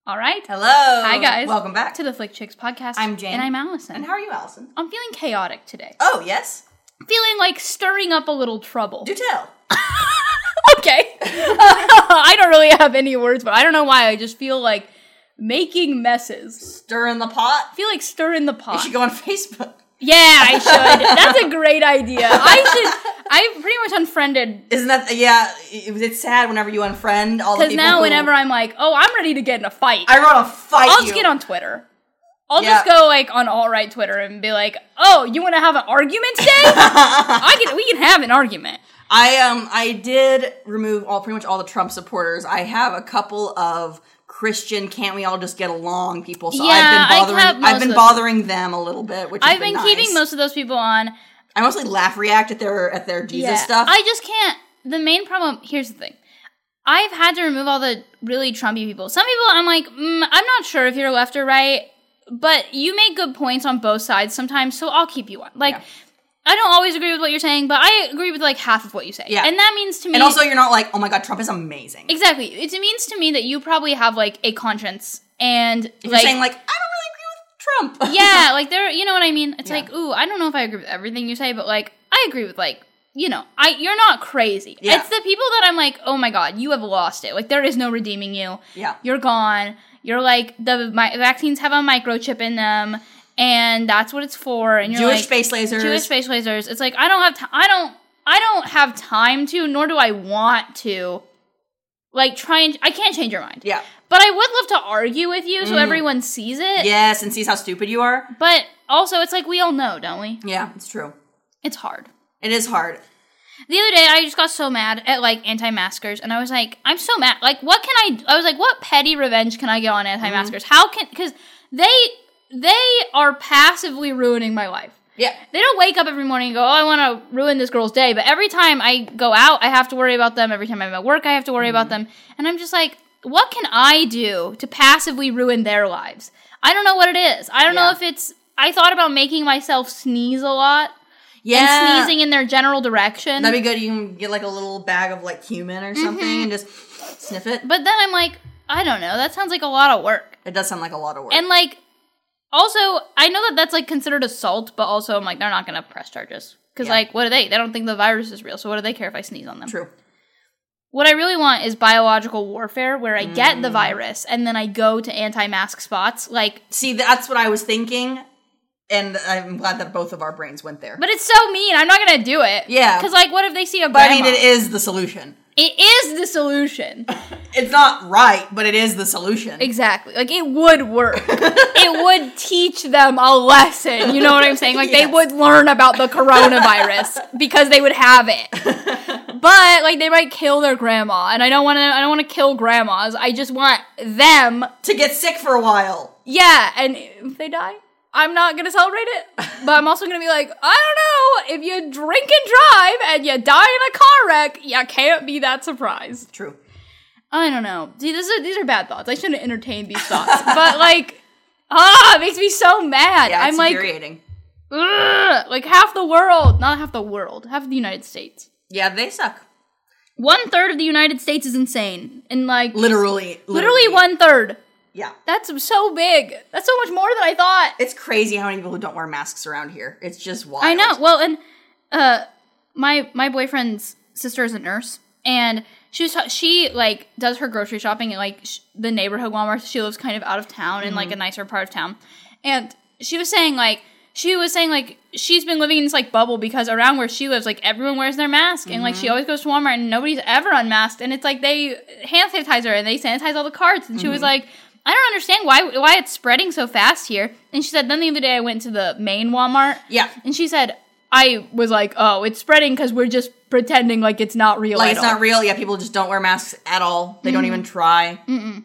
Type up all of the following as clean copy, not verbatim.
All right. Hello. Hi, guys. Welcome back to the Flick Chicks podcast. I'm Jane. And I'm Allison. And how are you, Allison? I'm feeling chaotic today. Oh, yes? Feeling like stirring up a little trouble. Do tell. Okay. I don't really have any words, but I don't know why. I just feel like making messes. Stir in the pot? I feel like stirring the pot. You should go on Facebook. Yeah, I should. That's a great idea. I pretty much unfriended. Isn't that, yeah, it's sad whenever you unfriend all the people. Because now whenever I'm like, oh, I'm ready to get in a fight. I want to fight I'll just get on Twitter. I'll just go like on alt-right Twitter and be like, oh, you want to have an argument today? We can have an argument. I did remove pretty much all the Trump supporters. I have a couple of Christian, can't we all just get along people? So yeah, I've been bothering them a little bit, which I've been keeping most of those people on. I mostly laugh react at their Jesus stuff. I just can't. The main problem, here's the thing. I've had to remove all the really Trumpy people. Some people I'm like, I'm not sure if you're left or right, but you make good points on both sides sometimes, so I'll keep you on. Like, I don't always agree with what you're saying, but I agree with like half of what you say. Yeah. And that means to me... And also you're not like, oh my god, Trump is amazing. Exactly. It means to me that you probably have like a conscience and... If you're saying like, I don't really agree with Trump. Yeah, like you know what I mean? It's like, ooh, I don't know if I agree with everything you say, but like, I agree with like, you know, you're not crazy. Yeah. It's the people that I'm like, oh my god, you have lost it. Like, there is no redeeming you. Yeah. You're gone. You're like, the vaccines have a microchip in them. And that's what it's for. And you're Jewish like, space lasers. Jewish space lasers. It's like I don't have time to, nor do I want to. Like I can't change your mind. Yeah. But I would love to argue with you so everyone sees it. Yes, and sees how stupid you are. But also, it's like we all know, don't we? Yeah, it's true. It's hard. It is hard. The other day, I just got so mad at, like, anti-maskers, and I was like, I'm so mad. Like, I was like, what petty revenge can I get on anti-maskers? Because they are passively ruining my life. Yeah. They don't wake up every morning and go, oh, I want to ruin this girl's day. But every time I go out, I have to worry about them. Every time I'm at work, I have to worry about them. And I'm just like, what can I do to passively ruin their lives? I don't know what it is. I don't know if it's... I thought about making myself sneeze a lot. Yeah. And sneezing in their general direction. That'd be good. You can get like a little bag of like cumin or something and just sniff it. But then I'm like, I don't know. That sounds like a lot of work. It does sound like a lot of work. And like... Also, I know that that's, like, considered assault, but also I'm like, they're not going to press charges. Because, like, what are they? They don't think the virus is real, so what do they care if I sneeze on them? True. What I really want is biological warfare, where I get the virus, and then I go to anti-mask spots, like... See, that's what I was thinking, and I'm glad that both of our brains went there. But it's so mean, I'm not going to do it. Yeah. Because, like, what if they see a grandma? But, I mean, it is the solution. It is the solution. It's not right, but it is the solution. Exactly. Like, it would work. It would teach them a lesson. You know what I'm saying? Like, they would learn about the coronavirus because they would have it. But, like, they might kill their grandma. And I don't want to kill grandmas. I just want them to get sick for a while. Yeah. And if they die, I'm not going to celebrate it, but I'm also going to be like, I don't know, if you drink and drive and you die in a car wreck, you can't be that surprised. True. I don't know. See, these are bad thoughts. I shouldn't entertain these thoughts, but like, it makes me so mad. Yeah, it's infuriating. Like half the world, not half the world, half of the United States. Yeah, they suck. 1/3 of the United States is insane. And like, literally 1/3. Yeah. That's so big. That's so much more than I thought. It's crazy how many people who don't wear masks around here. It's just wild. I know. Well, and my boyfriend's sister is a nurse, and she like does her grocery shopping at like the neighborhood Walmart. She lives kind of out of town in like a nicer part of town. And she was saying like she's been living in this like bubble because around where she lives, like everyone wears their mask, and like she always goes to Walmart and nobody's ever unmasked, and it's like they hand sanitizer and they sanitize all the carts, and she was like, I don't understand why it's spreading so fast here. And she said, then the other day I went to the main Walmart. Yeah. And she said, I was like, oh, it's spreading because we're just pretending like it's not real Like, it's not real. Yeah, people just don't wear masks at all. They don't even try.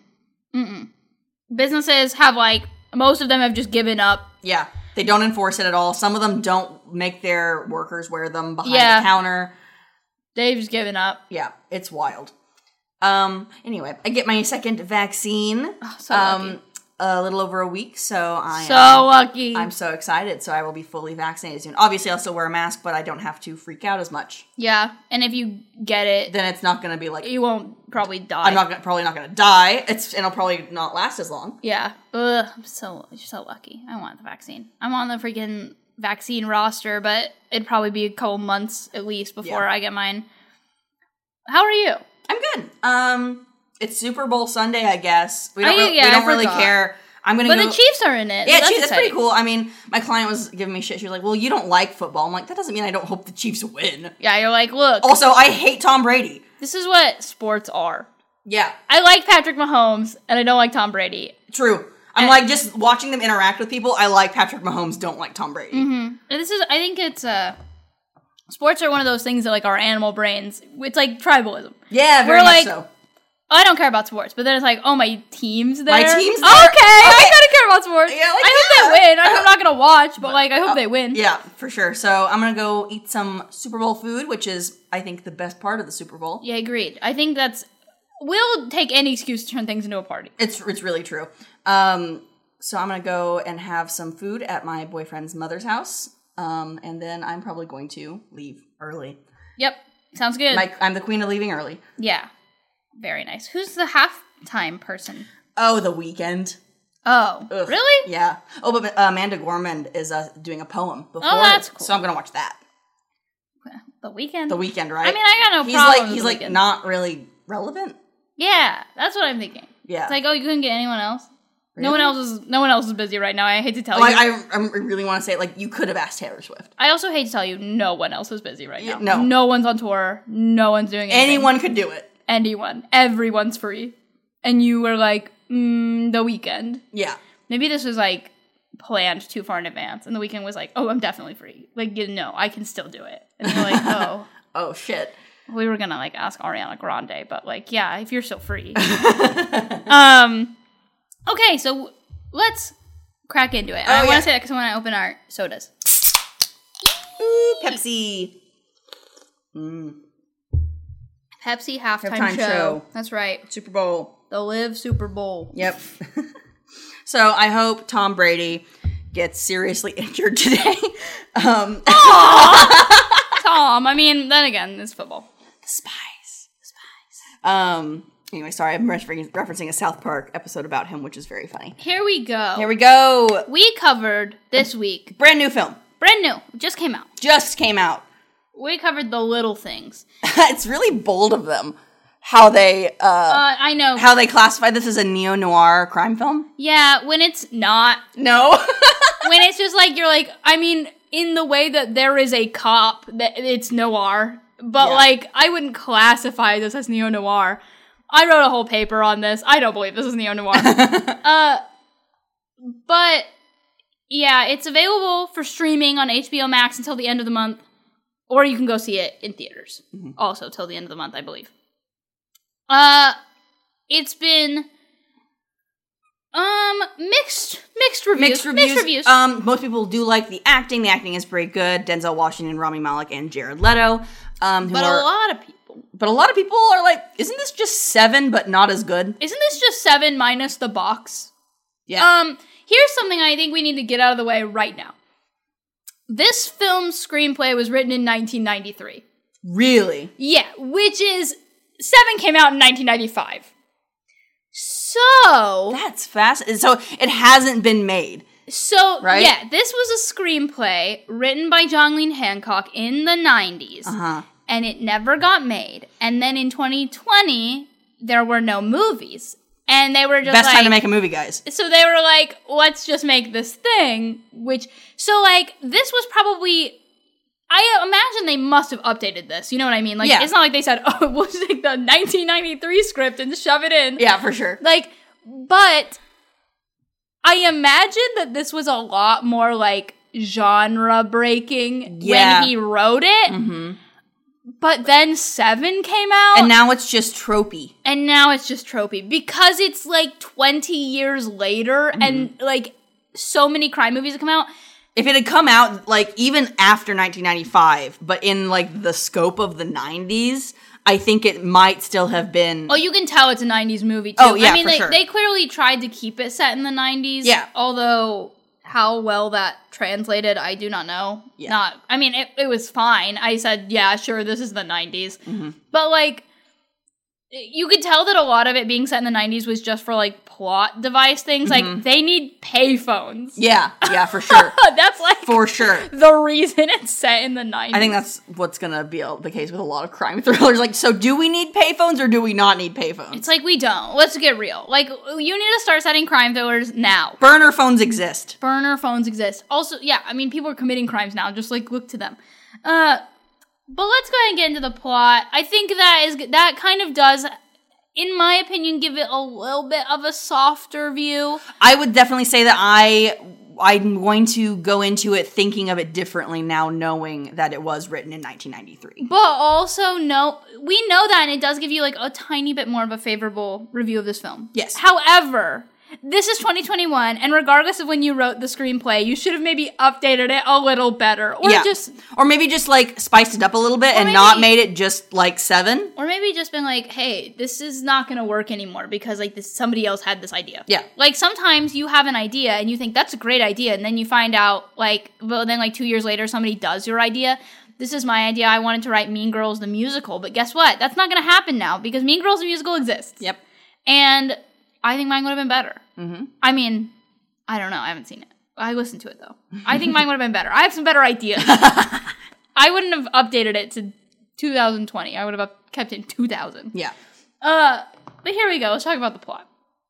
Businesses have, like, most of them have just given up. Yeah. They don't enforce it at all. Some of them don't make their workers wear them behind the counter. They've just given up. Yeah. It's wild. Anyway, I get my second vaccine. Oh, so lucky. a little over a week, so lucky. I'm so excited. So I will be fully vaccinated soon. Obviously, I'll still wear a mask, but I don't have to freak out as much. Yeah, and if you get it, then it's not going to be like you won't probably die. I'm probably not going to die. It'll probably not last as long. Yeah. Ugh, I'm so lucky. I want the vaccine. I'm on the freaking vaccine roster, but it'd probably be a couple months at least before I get mine. How are you? I'm good. It's Super Bowl Sunday, I guess. We don't really care. But the Chiefs are in it. Yeah, that's pretty cool. I mean, my client was giving me shit. She was like, well, you don't like football. I'm like, that doesn't mean I don't hope the Chiefs win. Yeah, you're like, look. Also, I hate Tom Brady. This is what sports are. Yeah. I like Patrick Mahomes, and I don't like Tom Brady. True. I'm like, just watching them interact with people, I like Patrick Mahomes, don't like Tom Brady. Mm-hmm. I think it's, sports are one of those things that, like, our animal brains, it's like tribalism. Yeah, very much so. I don't care about sports, but then it's like, oh, my team's there. My team's there. Okay, I kind of care about sports. Yeah, like, I hope they win. I'm not going to watch, but, like, I hope they win. Yeah, for sure. So I'm going to go eat some Super Bowl food, which is, I think, the best part of the Super Bowl. Yeah, agreed. I think we'll take any excuse to turn things into a party. It's really true. So I'm going to go and have some food at my boyfriend's mother's house, and then I'm probably going to leave early. Yep, sounds good. I'm the queen of leaving early. Yeah. Very nice. Who's the halftime person? Oh, The Weeknd. Oh, ugh. Really? Yeah. Oh, but Amanda Gorman is doing a poem before. Oh, that's cool. So I'm going to watch that. The Weeknd? The Weeknd, right? I mean, I got no problem He's like not really relevant. Yeah, that's what I'm thinking. Yeah. It's like, oh, you couldn't get anyone else? Really? No one else is busy right now. I hate to tell you. I really want to say, like, you could have asked Taylor Swift. I also hate to tell you, no one else is busy right now. No. No one's on tour. No one's doing anything. Anyone could do it. Anyone. Everyone's free. And you were like, The Weeknd. Yeah. Maybe this was, like, planned too far in advance. And The Weeknd was like, oh, I'm definitely free. Like, I can still do it. And you're like, oh. Oh, shit. We were gonna, like, ask Ariana Grande, but, like, yeah, if you're so free. Okay, so let's crack into it. I want to say that because I want to open our sodas. Ooh, Pepsi. Pepsi halftime show. That's right. Super Bowl. The Live Super Bowl. Yep. So I hope Tom Brady gets seriously injured today. Tom! I mean, then again, it's football. The Spies. Anyway, sorry, I'm referencing a South Park episode about him, which is very funny. Here we go. We covered this week. Brand new film. Brand new. Just came out. We covered The Little Things. It's really bold of them. How they, I know. How they classify this as a neo-noir crime film? Yeah, when it's not. No. When it's just like, you're like, I mean, in the way that there is a cop, that it's noir. But, like, I wouldn't classify this as neo-noir. I wrote a whole paper on this. I don't believe this is neo-noir. But, yeah, it's available for streaming on HBO Max until the end of the month. Or you can go see it in theaters. Mm-hmm. Also, till the end of the month, I believe. It's been mixed reviews. Most people do like the acting. The acting is pretty good. Denzel Washington, Rami Malek, and Jared Leto. But a lot of people are like, isn't this just 7 but not as good? Isn't this just 7 minus the box? Yeah. Here's something I think we need to get out of the way right now. This film's screenplay was written in 1993. Really? Yeah, which is 7 came out in 1995. So that's fast. So it hasn't been made. So right? Yeah, this was a screenplay written by John Lee Hancock in the 90s. Uh-huh. And it never got made. And then in 2020, there were no movies. And they were just best time to make a movie, guys. So they were like, let's just make this thing. So like, this was probably, I imagine they must have updated this. You know what I mean? Like, It's not like they said, oh, we'll just take the 1993 script and shove it in. Yeah, for sure. Like, but I imagine that this was a lot more like genre breaking when he wrote it. Mm-hmm. But then 7 came out. And now it's just tropey. Because it's like 20 years later and like so many crime movies have come out. If it had come out like even after 1995, but in like the scope of the 90s, I think it might still have been... Oh, you can tell it's a 90s movie, too. Oh, yeah, I mean, for sure. they clearly tried to keep it set in the 90s. Yeah. Although, how well that translated, I do not know. Yeah. I mean, it was fine. I said, yeah, sure, this is the 90s. Mm-hmm. But, like, you could tell that a lot of it being set in the 90s was just for, like, plot device things. Mm-hmm. Like, they need payphones. Yeah, for sure. That's, like, For sure. the reason it's set in the 90s. I think that's what's going to be the case with a lot of crime thrillers. Like, so do we need payphones or do we not need payphones? It's like, we don't. Let's get real. Like, you need to start setting crime thrillers now. Burner phones exist. Burner phones exist. Also, yeah, I mean, people are committing crimes now. Just, like, look to them. But let's go ahead and get into the plot. I think that kind of does, in my opinion, give it a little bit of a softer view. I would definitely say that I'm going to go into it thinking of it differently now, knowing that it was written in 1993. But also, we know that, and it does give you, like, a tiny bit more of a favorable review of this film. Yes. However, this is 2021, and regardless of when you wrote the screenplay, you should have maybe updated it a little better. Or maybe just, like, spiced it up a little bit and not made it just, like, 7. Or maybe just been like, hey, this is not going to work anymore because, like, somebody else had this idea. Yeah. Like, sometimes you have an idea and you think that's a great idea, and then you find out, like, well, then, like, 2 years later, somebody does your idea. This is my idea. I wanted to write Mean Girls the musical, but guess what? That's not going to happen now because Mean Girls the musical exists. Yep. And I think mine would have been better. Mm-hmm. I mean, I don't know. I haven't seen it. I listened to it, though. I think mine would have been better. I have some better ideas. I wouldn't have updated it to 2020. I would have kept it in 2000. Yeah. But here we go. Let's talk about the plot.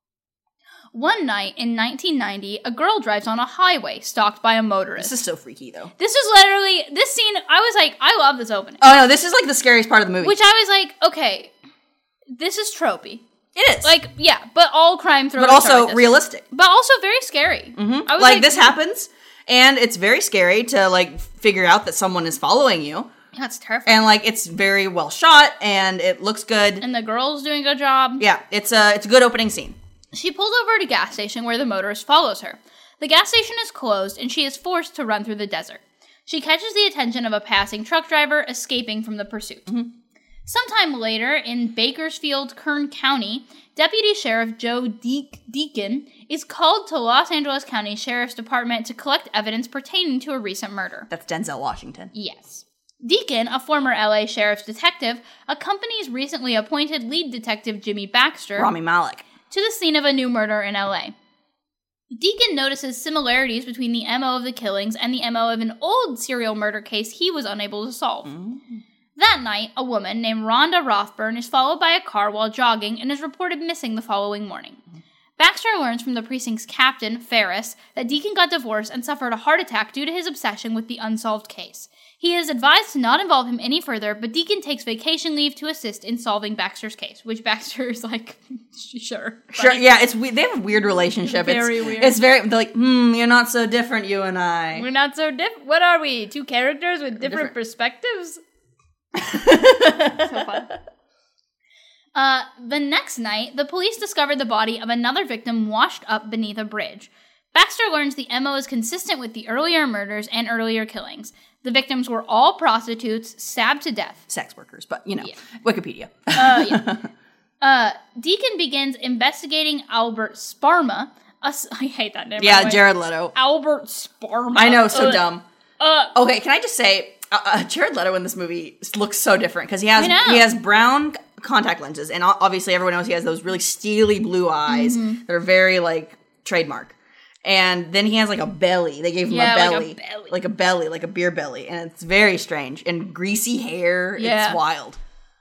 One night in 1990, a girl drives on a highway stalked by a motorist. This is so freaky, though. This scene, I was like, I love this opening. Oh, no, this is, like, the scariest part of the movie. Which I was like, okay, this is tropey. It is. Like, yeah, but all crime thrillers but also like realistic. But also very scary. Mm-hmm. I was like, this happens, and it's very scary to, like, figure out that someone is following you. Yeah, it's terrifying. And, like, it's very well shot, and it looks good. And the girl's doing a good job. Yeah, it's a good opening scene. She pulls over at a gas station where the motorist follows her. The gas station is closed, and she is forced to run through the desert. She catches the attention of a passing truck driver escaping from the pursuit. Mm-hmm. Sometime later, in Bakersfield, Kern County, Deputy Sheriff Joe Deacon is called to Los Angeles County Sheriff's Department to collect evidence pertaining to a recent murder. That's Denzel Washington. Yes. Deacon, a former LA sheriff's detective, accompanies recently appointed lead detective Jimmy Baxter, Rami Malek, to the scene of a new murder in LA. Deacon notices similarities between the MO of the killings and the MO of an old serial murder case he was unable to solve. Mm-hmm. That night, a woman named Rhonda Rothburn is followed by a car while jogging and is reported missing the following morning. Baxter learns from the precinct's captain, Ferris, that Deacon got divorced and suffered a heart attack due to his obsession with the unsolved case. He is advised to not involve him any further, but Deacon takes vacation leave to assist in solving Baxter's case, which Baxter is like, sure. Sure, yeah, they have a weird relationship. Very weird. It's very, they're like, you're not so different, you and I. We're not so different. What are we? Two characters with different perspectives? So fun. The next night, the police discovered the body of another victim washed up beneath a bridge. Baxter learns the MO is consistent with the earlier murders and earlier killings. The victims were all prostitutes stabbed to death. Sex workers, but, Wikipedia. Deacon begins investigating Albert Sparma. I hate that name. Yeah, Jared Leto. Albert Sparma. I know, so dumb. Okay, can I just say, Jared Leto in this movie looks so different because he has brown contact lenses, and obviously everyone knows he has those really steely blue eyes that are very, like, trademark. And then he has, like, a belly. They gave him a belly. Like a beer belly. And it's very strange. And greasy hair. Yeah. It's wild.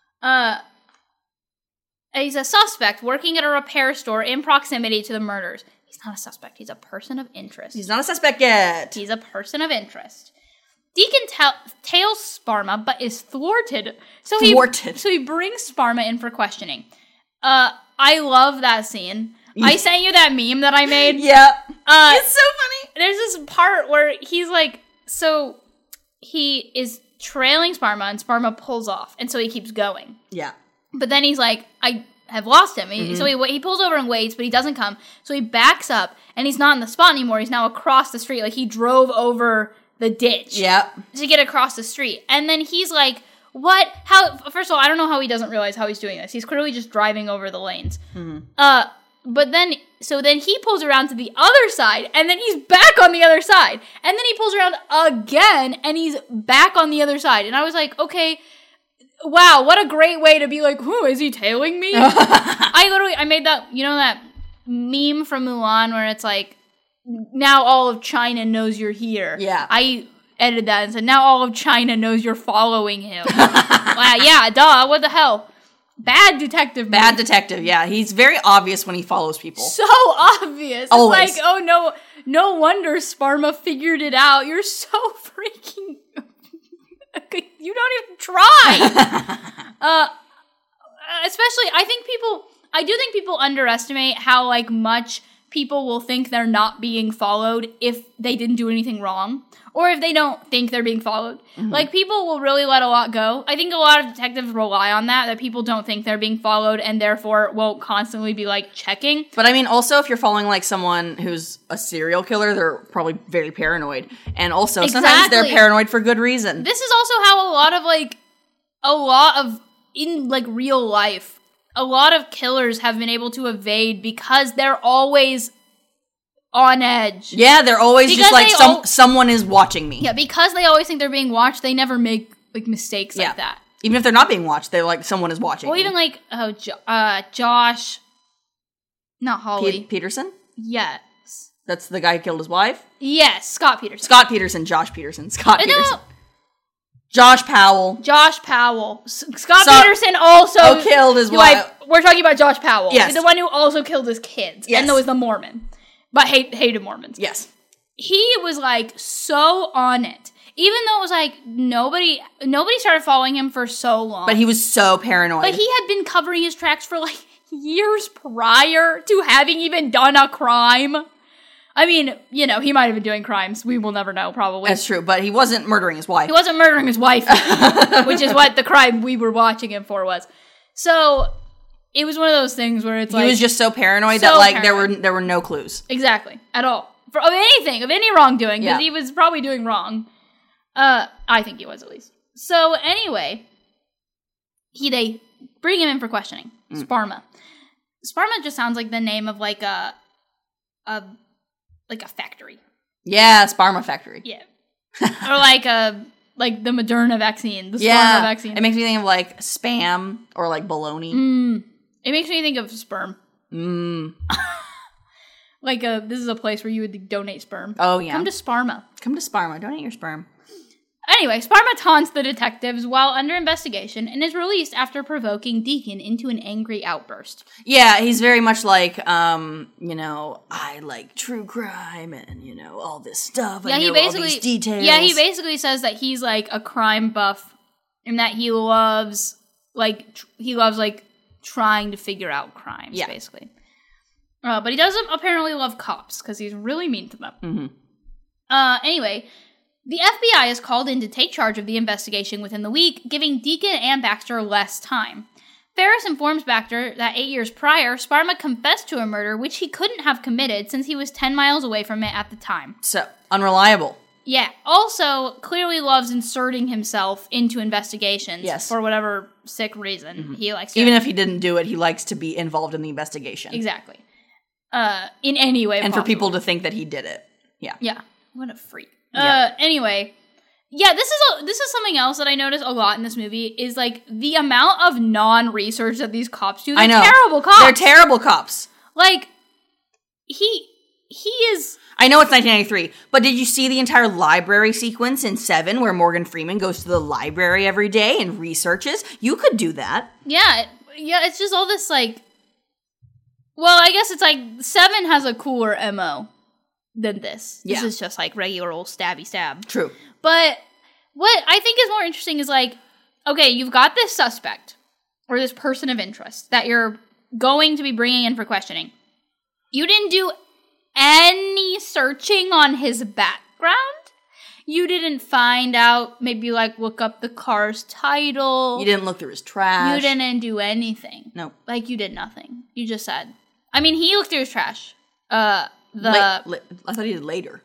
He's a suspect working at a repair store in proximity to the murders. He's not a suspect. He's a person of interest. He's not a suspect yet. He's a person of interest. Deacon tails Sparma, but is thwarted. So he brings Sparma in for questioning. I love that scene. I sent you that meme that I made. Yeah. It's so funny. There's this part where he's like, so he is trailing Sparma, and Sparma pulls off, and so he keeps going. Yeah. But then he's like, I have lost him. So he pulls over and waits, but he doesn't come. So he backs up, and he's not in the spot anymore. He's now across the street. Like, he drove over the ditch. Yeah. To get across the street. And then he's like, what? How? First of all, I don't know how he doesn't realize how he's doing this. He's clearly just driving over the lanes. But then he pulls around to the other side, and then he's back on the other side. And then he pulls around again, and he's back on the other side. And I was like, okay, wow, what a great way to be like, is he tailing me? I made that, that meme from Mulan where it's like, now all of China knows you're here. Yeah. I edited that and said, now all of China knows you're following him. Wow, yeah, duh, what the hell? Bad detective movie. Bad detective, yeah. He's very obvious when he follows people. So obvious. Always. It's like, oh no wonder Sparma figured it out. You're so freaking... You don't even try. Especially, I do think people underestimate how, like, much people will think they're not being followed if they didn't do anything wrong. Or if they don't think they're being followed. Mm-hmm. Like, people will really let a lot go. I think a lot of detectives rely on that people don't think they're being followed and therefore won't constantly be, like, checking. But, I mean, also, if you're following, like, someone who's a serial killer, they're probably very paranoid. And also, sometimes they're paranoid for good reason. This is also how in real life, a lot of killers have been able to evade because they're always on edge. Yeah, they're always because just like someone is watching me. Yeah, because they always think they're being watched, they never make like mistakes like that. Even if they're not being watched, they're like someone is watching. Well, even like Josh, not Holly Peterson. Yes, that's the guy who killed his wife. Yes, Scott Peterson. Josh Peterson. Scott Peterson. Josh Powell. Scott Peterson also killed his wife. We're talking about Josh Powell. Yes, the one who also killed his kids. Yes, and was the Mormon. But hated Mormons. Yes. He was, like, so on it. Even though it was, like, nobody started following him for so long. But he was so paranoid. But he had been covering his tracks for, like, years prior to having even done a crime. I mean, he might have been doing crimes. We will never know, probably. That's true, but he wasn't murdering his wife. He wasn't murdering his wife, which is what the crime we were watching him for was. So... It was one of those things where it's like... He was just so paranoid that, like, there were no clues. Exactly. At all. Of any wrongdoing, because he was probably doing wrong. I think he was, at least. So, anyway, they bring him in for questioning. Sparma. Sparma just sounds like the name of, like, a factory. Yeah, Sparma factory. Yeah. Or, like, the Moderna vaccine. The Sparma vaccine. It makes me think of, like, Spam or, like, bologna. It makes me think of sperm. Like, this is a place where you would donate sperm. Oh, yeah. Come to Sparma. Donate your sperm. Anyway, Sparma taunts the detectives while under investigation and is released after provoking Deacon into an angry outburst. Yeah, he's very much like, I like true crime and, all this stuff. I know all these details. Yeah, he basically says that he's, like, a crime buff and that he loves, trying to figure out crimes, basically. But he doesn't apparently love cops, because he's really mean to them. Mm-hmm. Anyway, the FBI is called in to take charge of the investigation within the week, giving Deacon and Baxter less time. Ferris informs Baxter that 8 years prior, Sparma confessed to a murder which he couldn't have committed since he was 10 miles away from it at the time. So, unreliable. Yeah. Also, clearly loves inserting himself into investigations for whatever sick reason he likes to. Even if he didn't do it, he likes to be involved in the investigation. Exactly. In any way and possible. For people to think that he did it. Yeah. Yeah. What a freak. Anyway. Yeah, this is something else that I noticed a lot in this movie is, like, the amount of non-research that these cops do. They're terrible cops. They're terrible cops. Like, he is... I know it's 1993, but did you see the entire library sequence in 7 where Morgan Freeman goes to the library every day and researches? You could do that. Yeah, it's just all this, like... Well, I guess it's like 7 has a cooler MO than this. This is just, like, regular old stabby stab. True. But what I think is more interesting is, like, okay, you've got this suspect or this person of interest that you're going to be bringing in for questioning. You didn't do any searching on his background. You didn't find out, maybe, like, look up the car's title. You didn't look through his trash. You didn't do anything. No. Like, you did nothing. You just said. I mean, he looked through his trash. I thought he did later.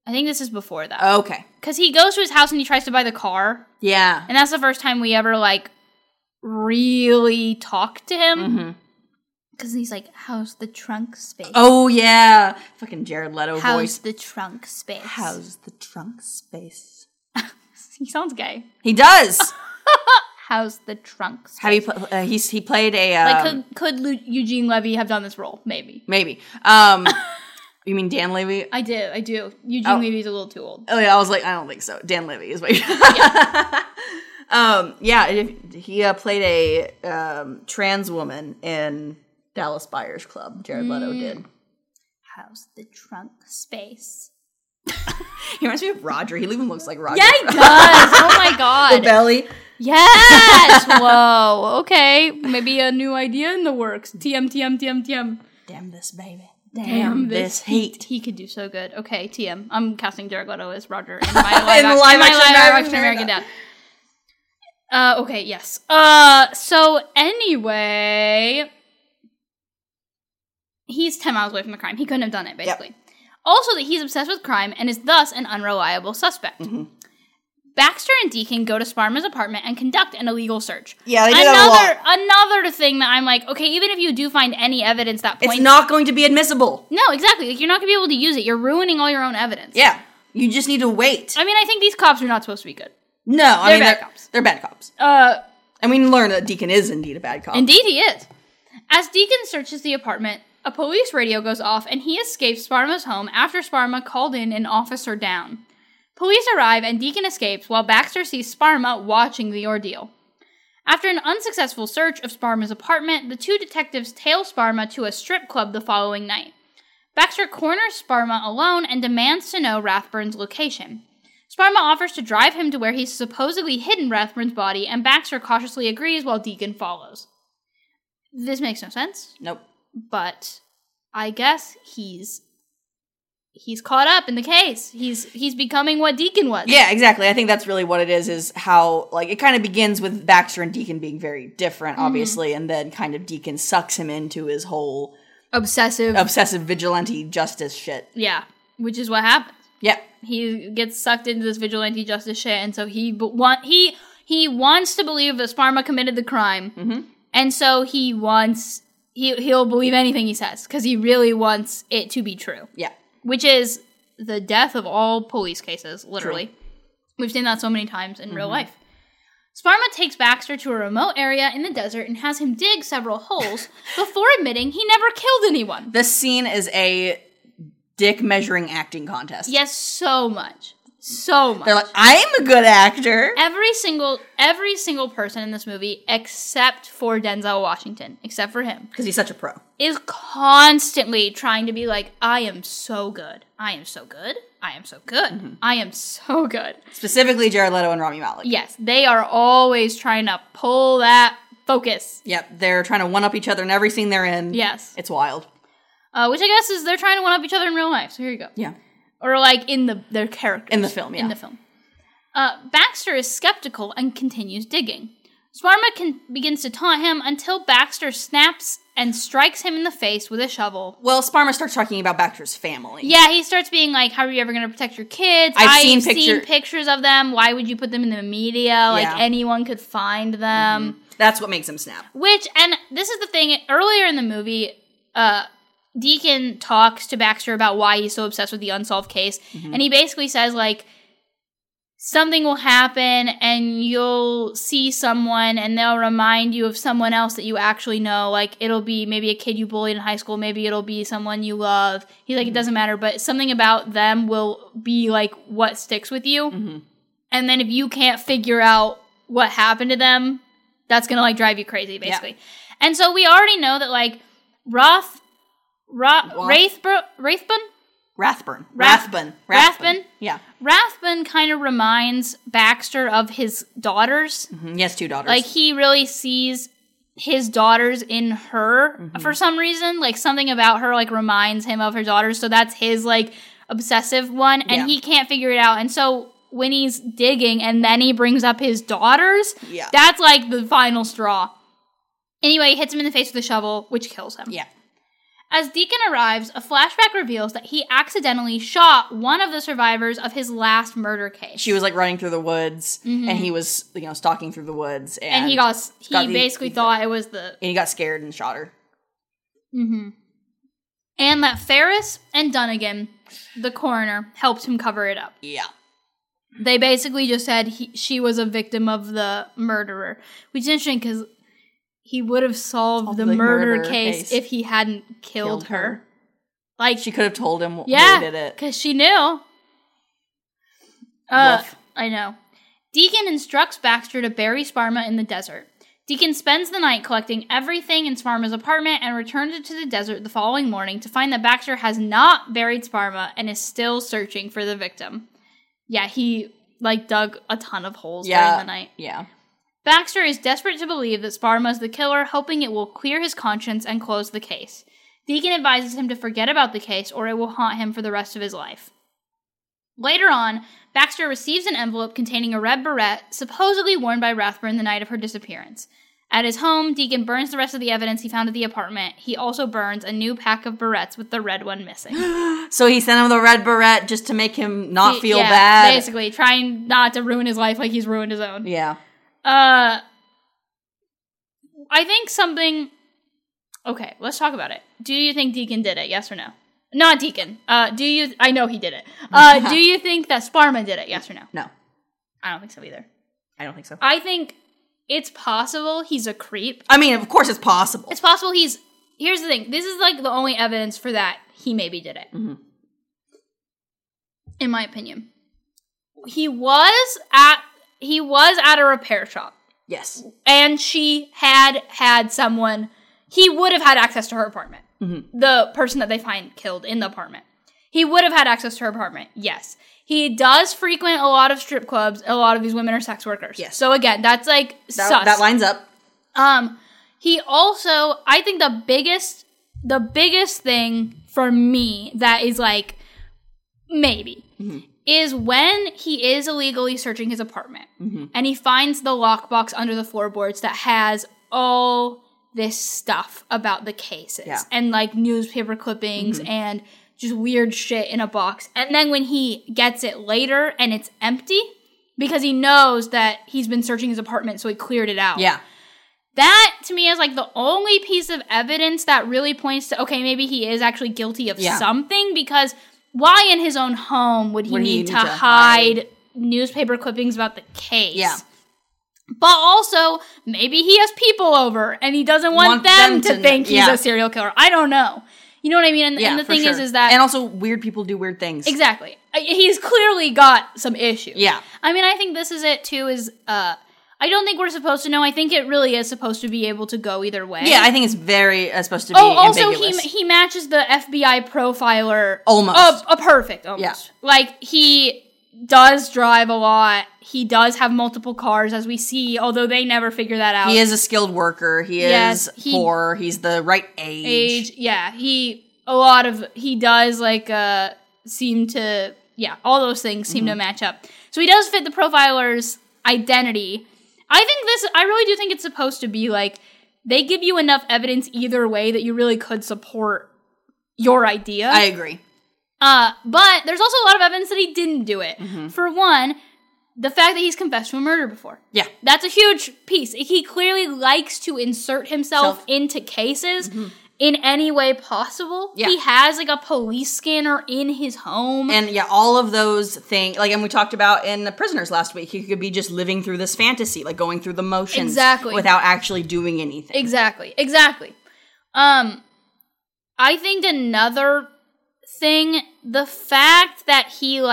I think this is before that. Okay. Because he goes to his house and he tries to buy the car. Yeah. And that's the first time we ever, like, really talk to him. Mm-hmm. Because he's like, how's the trunk space? Oh, yeah. Fucking Jared Leto voice. How's the trunk space? How's the trunk space? He sounds gay. He does. How's the trunk space? Have you he played a... like, could Eugene Levy have done this role? Maybe. You mean Dan Levy? I do. Eugene Levy's a little too old. Oh, yeah, I was like, I don't think so. Dan Levy is what he played a trans woman in Dallas Buyers Club. Jared Leto did. How's the trunk space? He reminds me of Roger. He even looks like Roger. Yeah, he does. Oh, my God. The belly. Yes. Whoa. Okay. Maybe a new idea in the works. TM. Damn this baby. Damn this heat. He could do so good. Okay, TM. I'm casting Jared Leto as Roger in my live action American Dad. Okay, yes. So anyway, he's 10 miles away from the crime. He couldn't have done it, basically. Yep. Also that he's obsessed with crime and is thus an unreliable suspect. Mm-hmm. Baxter and Deacon go to Sparma's apartment and conduct an illegal search. Yeah, they do that a lot. Another thing that I'm like, okay, even if you do find any evidence that points... It's not going to be admissible. No, exactly. Like, you're not going to be able to use it. You're ruining all your own evidence. Yeah. You just need to wait. I mean, I think these cops are not supposed to be good. No, they're bad cops. They're bad cops. And we learn that Deacon is indeed a bad cop. Indeed he is. As Deacon searches the apartment, a police radio goes off and he escapes Sparma's home after Sparma called in an officer down. Police arrive and Deacon escapes while Baxter sees Sparma watching the ordeal. After an unsuccessful search of Sparma's apartment, the two detectives tail Sparma to a strip club the following night. Baxter corners Sparma alone and demands to know Rathbun's location. Sparma offers to drive him to where he's supposedly hidden Rathbun's body, and Baxter cautiously agrees while Deacon follows. This makes no sense. Nope. But I guess he's caught up in the case. He's becoming what Deacon was. Yeah, exactly. I think that's really what it is how, like, it kind of begins with Baxter and Deacon being very different, obviously, and then kind of Deacon sucks him into his whole... Obsessive vigilante justice shit. Yeah, which is what happens. Yeah. He gets sucked into this vigilante justice shit, and so he wants to believe that Sparma committed the crime, and so he'll believe anything he says, because he really wants it to be true. Yeah. Which is the death of all police cases, literally. True. We've seen that so many times in real life. Sparma takes Baxter to a remote area in the desert and has him dig several holes before admitting he never killed anyone. This scene is a dick measuring acting contest. Yes, so much. So much. They're like, I'm a good actor. Every single person in this movie, except for Denzel Washington, except for him. Because he's such a pro. Is constantly trying to be like, I am so good. I am so good. I am so good. Mm-hmm. I am so good. Specifically Jared Leto and Rami Malek. Yes, they are always trying to pull that focus. Yep, they're trying to one-up each other in every scene they're in. Yes. It's wild. Which I guess is they're trying to one-up each other in real life, so here you go. Yeah. Or like in their characters. In the film, yeah. In the film. Baxter is skeptical and continues digging. Sparma begins to taunt him until Baxter snaps and strikes him in the face with a shovel. Well, Sparma starts talking about Baxter's family. Yeah, he starts being like, how are you ever going to protect your kids? I've seen pictures of them. Why would you put them in the media? Like, anyone could find them. Mm-hmm. That's what makes him snap. And this is the thing, earlier in the movie, Deacon talks to Baxter about why he's so obsessed with the unsolved case. Mm-hmm. And he basically says, like, something will happen and you'll see someone and they'll remind you of someone else that you actually know. Like, it'll be maybe a kid you bullied in high school. Maybe it'll be someone you love. He's like, it doesn't matter, but something about them will be, like, what sticks with you. Mm-hmm. And then if you can't figure out what happened to them, that's going to, like, drive you crazy, basically. Yeah. And so we already know that, like, Rathbun. Yeah. Rathbun kind of reminds Baxter of his daughters. Mm-hmm. He has 2 daughters. Like, he really sees his daughters in her for some reason. Like, something about her, like, reminds him of her daughters. So that's his, like, obsessive one. And he can't figure it out. And so when he's digging and then he brings up his daughters, that's, like, the final straw. Anyway, he hits him in the face with a shovel, which kills him. Yeah. As Deacon arrives, a flashback reveals that he accidentally shot one of the survivors of his last murder case. She was like running through the woods, and he was, stalking through the woods, and he basically thought it was the... And he got scared and shot her. Mm-hmm. And that Ferris and Dunnigan, the coroner, helped him cover it up. Yeah. They basically just said she was a victim of the murderer, which is interesting because he would have solved the murder case if he hadn't killed her. Like, she could have told him who did it. Because she knew. I know. Deacon instructs Baxter to bury Sparma in the desert. Deacon spends the night collecting everything in Sparma's apartment and returns it to the desert the following morning to find that Baxter has not buried Sparma and is still searching for the victim. Yeah, he, dug a ton of holes during the night. Yeah. Baxter is desperate to believe that Sparma is the killer, hoping it will clear his conscience and close the case. Deacon advises him to forget about the case or it will haunt him for the rest of his life. Later on, Baxter receives an envelope containing a red beret supposedly worn by Rathburn the night of her disappearance. At his home, Deacon burns the rest of the evidence he found at the apartment. He also burns a new pack of berets with the red one missing. So he sent him the red beret just to make him not feel bad? Basically, trying not to ruin his life like he's ruined his own. Yeah. I think something... Okay, let's talk about it. Do you think Deacon did it, yes or no? Not Deacon. I know he did it. Do you think that Sparma did it, yes or no? No. I don't think so either. I don't think so. I think it's possible he's a creep. I mean, of course it's possible. It's possible he's... Here's the thing. This is, the only evidence for that he maybe did it. Mm-hmm. In my opinion. He was at a repair shop. Yes. And she had someone... He would have had access to her apartment. Mm-hmm. The person that they find killed in the apartment. He would have had access to her apartment, yes. He does frequent a lot of strip clubs. A lot of these women are sex workers. Yes. So again, that's sus. That lines up. He also, I think the biggest thing for me that is maybe, is when he is illegally searching his apartment. Mm-hmm. And he finds the lockbox under the floorboards that has all this stuff about the cases. Yeah. And newspaper clippings and just weird shit in a box. And then when he gets it later and it's empty, because he knows that he's been searching his apartment, so he cleared it out. Yeah. That, to me, is the only piece of evidence that really points to, okay, maybe he is actually guilty of something, because why in his own home would he need to hide newspaper clippings about the case? Yeah. But also, maybe he has people over, and he doesn't want them to think he's a serial killer. I don't know. You know what I mean? And the thing is that... And also, weird people do weird things. Exactly. He's clearly got some issues. Yeah. I mean, I think this is it, too, is... I don't think we're supposed to know. I think it really is supposed to be able to go either way. Yeah, I think it's very supposed to be ambiguous. Also, he matches the FBI profiler... Almost. Perfect, almost. Yeah. He does drive a lot. He does have multiple cars, as we see, although they never figure that out. He is a skilled worker. He is poor. He's the right age. Yeah, he does, seem to... Yeah, all those things seem to match up. So he does fit the profiler's identity. I really do think it's supposed to be they give you enough evidence either way that you really could support your idea. I agree. But there's also a lot of evidence that he didn't do it. Mm-hmm. For one, the fact that he's confessed to a murder before. Yeah. That's a huge piece. He clearly likes to insert himself into cases in any way possible. Yeah. He has a police scanner in his home. And all of those things, and we talked about in The Prisoners last week, he could be just living through this fantasy, going through the motions. Exactly. Without actually doing anything. Exactly. I think another thing, the fact that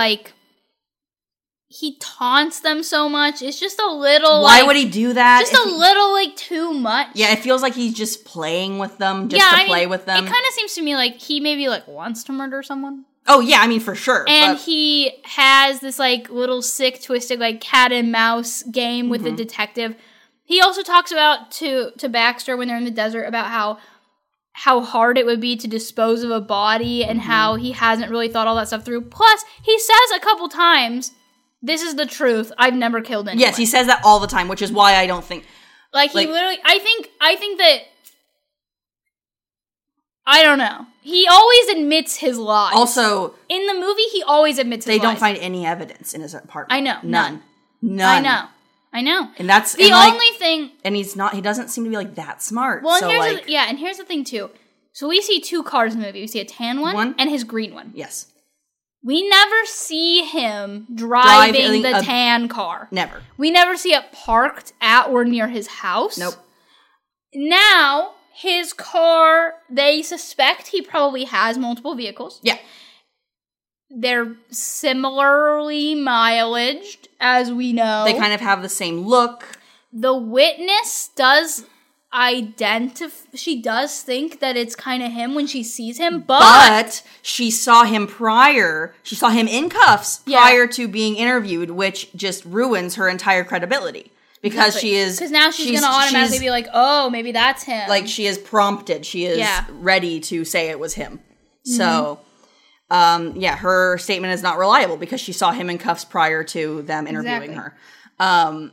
he taunts them so much is just a little Why would he do that? Just a little too much. Yeah, it feels like he's just playing with them to play with them. It kind of seems to me like he maybe wants to murder someone. Oh yeah, I mean for sure. And he has this little sick, twisted cat and mouse game with the detective. He also talks about to Baxter when they're in the desert about how hard it would be to dispose of a body and how he hasn't really thought all that stuff through. Plus, he says a couple times, this is the truth. I've never killed anyone. Yes, he says that all the time, which is why I don't think... He literally... I think that... I don't know. He always admits his lies. Also, in the movie, he always admits his lies. They don't find any evidence in his apartment. I know. None. I know. And that's the only thing. And he doesn't seem to be like that smart. Well, and here's the thing too. So we see 2 cars in the movie. We see a tan one and his green one. Yes. We never see him driving the tan car. Never. We never see it parked at or near his house. Nope. Now, his car, they suspect he probably has multiple vehicles. Yeah. They're similarly mileaged, as we know. They kind of have the same look. The witness does she does think that it's kind of him when she sees him, but she saw him in cuffs prior to being interviewed, which just ruins her entire credibility. Because because now she's going to automatically be like, oh, maybe that's him. Like, she is prompted. She is ready to say it was him. Mm-hmm. So, her statement is not reliable because she saw him in cuffs prior to them interviewing her. I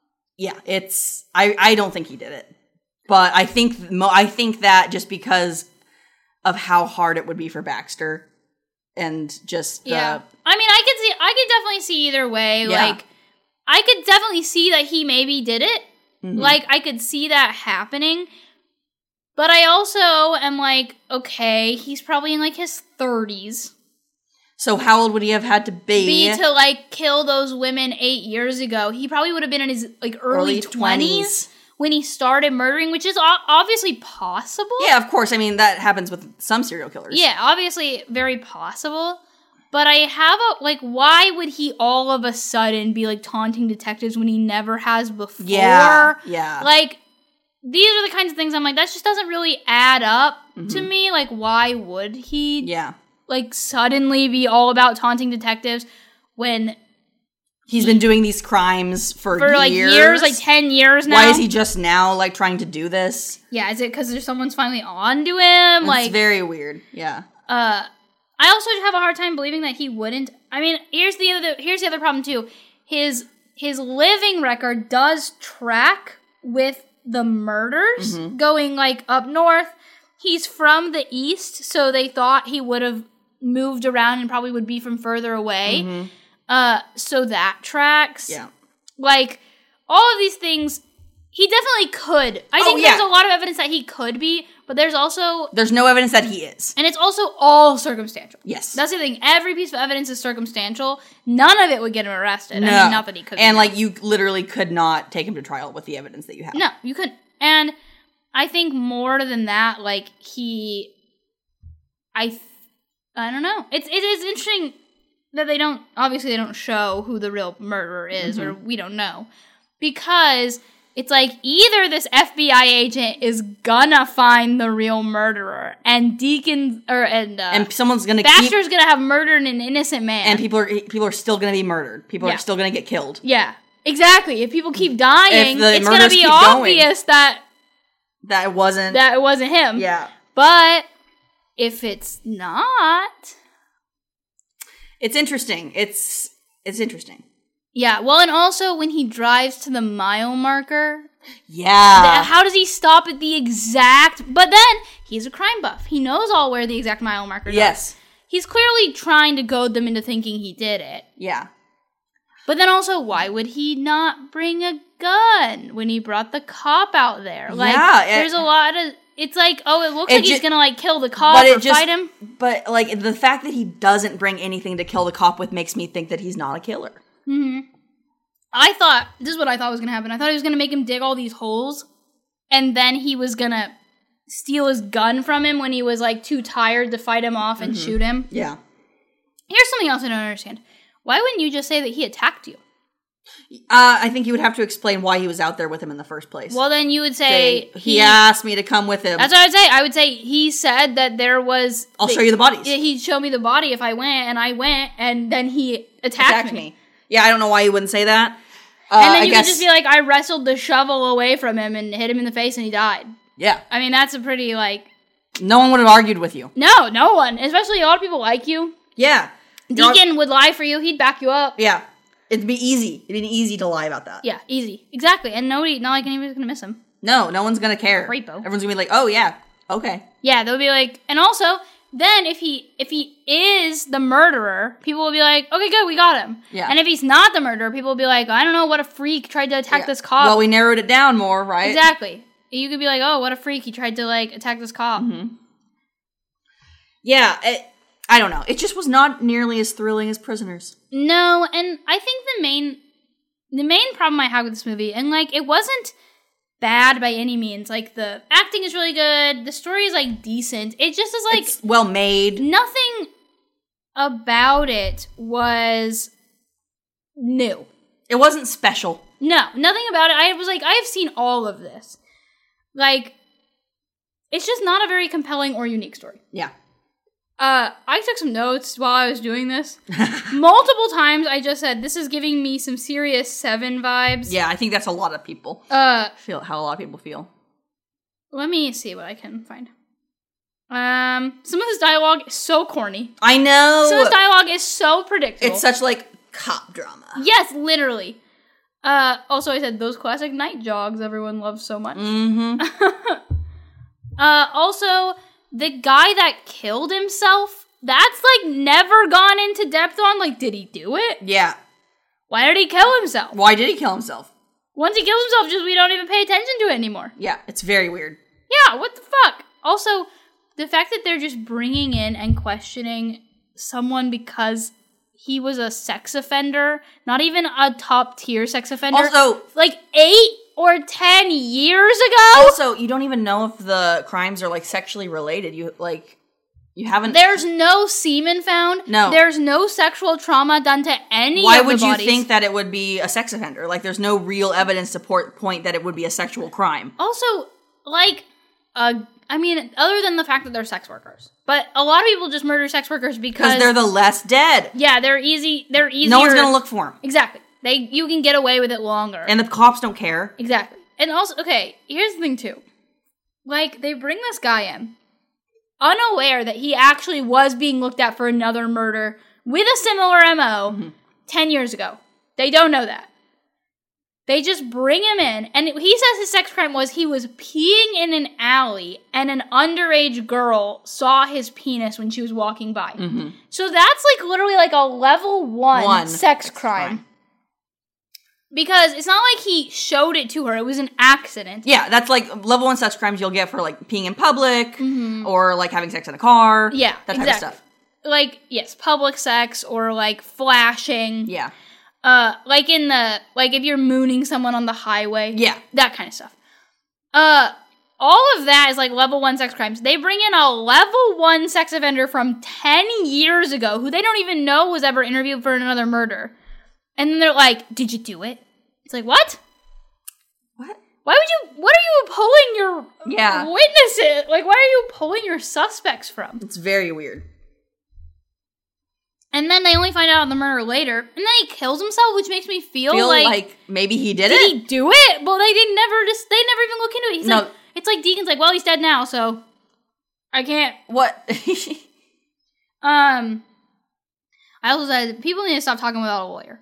don't think he did it. But I think that just because of how hard it would be for Baxter and just I mean, I could definitely see either way. Yeah. Like, I could definitely see that he maybe did it. Mm-hmm. Like, I could see that happening. But I also am like, okay, he's probably in, like, his 30s. So how old would he have had to be? To, like, kill those women 8 years ago. He probably would have been in his, like, early 20s when he started murdering, which is obviously possible. Yeah, of course. I mean, that happens with some serial killers. Yeah, obviously very possible. But I have why would he all of a sudden be, like, taunting detectives when he never has before? Yeah. Like, these are the kinds of things I'm like, that just doesn't really add up to me. Like, why would he, like, suddenly be all about taunting detectives when he's been doing these crimes for years? Like, years, like, 10 years now. Why is he just now, like, trying to do this? Yeah, is it because someone's finally on to him? It's very weird, yeah. I also have a hard time believing that he wouldn't. I mean, here's the other problem too. His living record does track with the murders going, like, up north. He's from the east, so they thought he would have moved around and probably would be from further away. So that tracks. Yeah. Like, all of these things, he definitely could. I think there's a lot of evidence that he could be, but there's no evidence that he is. And it's also all circumstantial. Yes. That's the thing. Every piece of evidence is circumstantial. None of it would get him arrested. No. I mean, not that he could. And, like, you literally could not take him to trial with the evidence that you have. No, you couldn't. And I think more than that, like, I don't know. It is interesting that they don't show who the real murderer is, or we don't know. Because it's like, either this FBI agent is gonna find the real murderer, and and someone's gonna Baxter's gonna have murdered an innocent man, and people are still gonna be murdered. People are still gonna get killed. Yeah, exactly. If people keep dying, it's gonna be obvious that it wasn't him. Yeah, but if it's not, it's interesting. It's interesting. Yeah, well, and also when he drives to the mile marker. Yeah. How does he stop at the exact... But then, he's a crime buff. He knows all where the exact mile marker is. Yes. He's clearly trying to goad them into thinking he did it. Yeah. But then also, why would he not bring a gun when he brought the cop out there? Like, there's a lot of... It's like, it looks like he's gonna, like, kill the cop or fight him. But, like, the fact that he doesn't bring anything to kill the cop with makes me think that he's not a killer. Mm-hmm. This is what I thought was going to happen. I thought he was going to make him dig all these holes, and then he was going to steal his gun from him when he was, like, too tired to fight him off and shoot him. Yeah. Here's something else I don't understand. Why wouldn't you just say that he attacked you? I think you would have to explain why he was out there with him in the first place. Well, then you would say... He asked me to come with him. That's what I would say. I would say he said that there was... I'll show you the bodies. He'd show me the body if I went, and then he attacked me. Yeah, I don't know why you wouldn't say that. And then you could just be like, I wrestled the shovel away from him and hit him in the face and he died. Yeah. I mean, that's a pretty, like... No one would have argued with you. No one. Especially a lot of people like you. Yeah. Deacon would lie for you. He'd back you up. Yeah. It'd be easy. It'd be easy to lie about that. Yeah, easy. Exactly. And not like anybody's going to miss him. No one's going to care. Rapo. Everyone's going to be like, oh, yeah, Okay. Yeah, they'll be like, and also, then if he is the murderer, people will be like, okay, good, we got him. Yeah. And if he's not the murderer, people will be like, I don't know, what a freak tried to attack this cop. Well, we narrowed it down more, right? Exactly. You could be like, oh, what a freak, he tried to, like, attack this cop. Mm-hmm. Yeah, I don't know. It just was not nearly as thrilling as Prisoners. No, and I think the main problem I had with this movie, and, like, it wasn't bad by any means. Like, the acting is really good. The story is, like, decent. It just is, like... It's well made. Nothing about it was new. It wasn't special. No, nothing about it. I was like, I have seen all of this. Like, it's just not a very compelling or unique story. Yeah. I took some notes while I was doing this. Multiple times I just said, this is giving me some Serious 7 vibes. Yeah, I think that's a lot of people. Feel how a lot of people feel. Let me see what I can find. Some of this dialogue is so corny. I know! Some of this dialogue is so predictable. It's such, like, cop drama. Yes, literally. Also, I said, those classic night jogs everyone loves so much. Mm-hmm. Also... the guy that killed himself, that's, like, never gone into depth on. Like, did he do it? Yeah. Why did he kill himself? Why did he kill himself? Once he kills himself, just we don't even pay attention to it anymore. Yeah, it's very weird. Yeah, what the fuck? Also, the fact that they're just bringing in and questioning someone because he was a sex offender, not even a top-tier sex offender. Also... like, 8 or 10 years ago? Also, you don't even know if the crimes are, like, sexually related. You haven't... There's no semen found. No. There's no sexual trauma done to any Why of the would you bodies. think that it would be a sex offender? Like, there's no real evidence to point that it would be a sexual crime. Also, like, I mean, other than the fact that they're sex workers. But a lot of people just murder sex workers because they're the less dead. Yeah, they're easier. No one's gonna look for them. Exactly. You can get away with it longer. And the cops don't care. Exactly. And also, okay, here's the thing, too. Like, they bring this guy in, unaware that he actually was being looked at for another murder with a similar MO 10 years ago. They don't know that. They just bring him in, and he says his sex crime was he was peeing in an alley, and an underage girl saw his penis when she was walking by. Mm-hmm. So that's, like, literally, like, a level 1 sex crime. Because it's not like he showed it to her. It was an accident. Yeah, that's like level 1 sex crimes you'll get for like peeing in public or like having sex in a car. Yeah, that type of stuff. Like, yes, public sex or like flashing. Yeah. Like if you're mooning someone on the highway. Yeah. That kind of stuff. All of that is like level 1 sex crimes. They bring in a level 1 sex offender from 10 years ago who they don't even know was ever interviewed for another murder. And then they're like, did you do it? It's like, what? What? What are you pulling your witnesses? Like, why are you pulling your suspects from? It's very weird. And then they only find out the murder later. And then he kills himself, which makes me feel like maybe he did it? Did he do it? Well, they never even look into it. He's like, it's like Deacon's like, well, he's dead now, so I can't. What? I also said, people need to stop talking without a lawyer.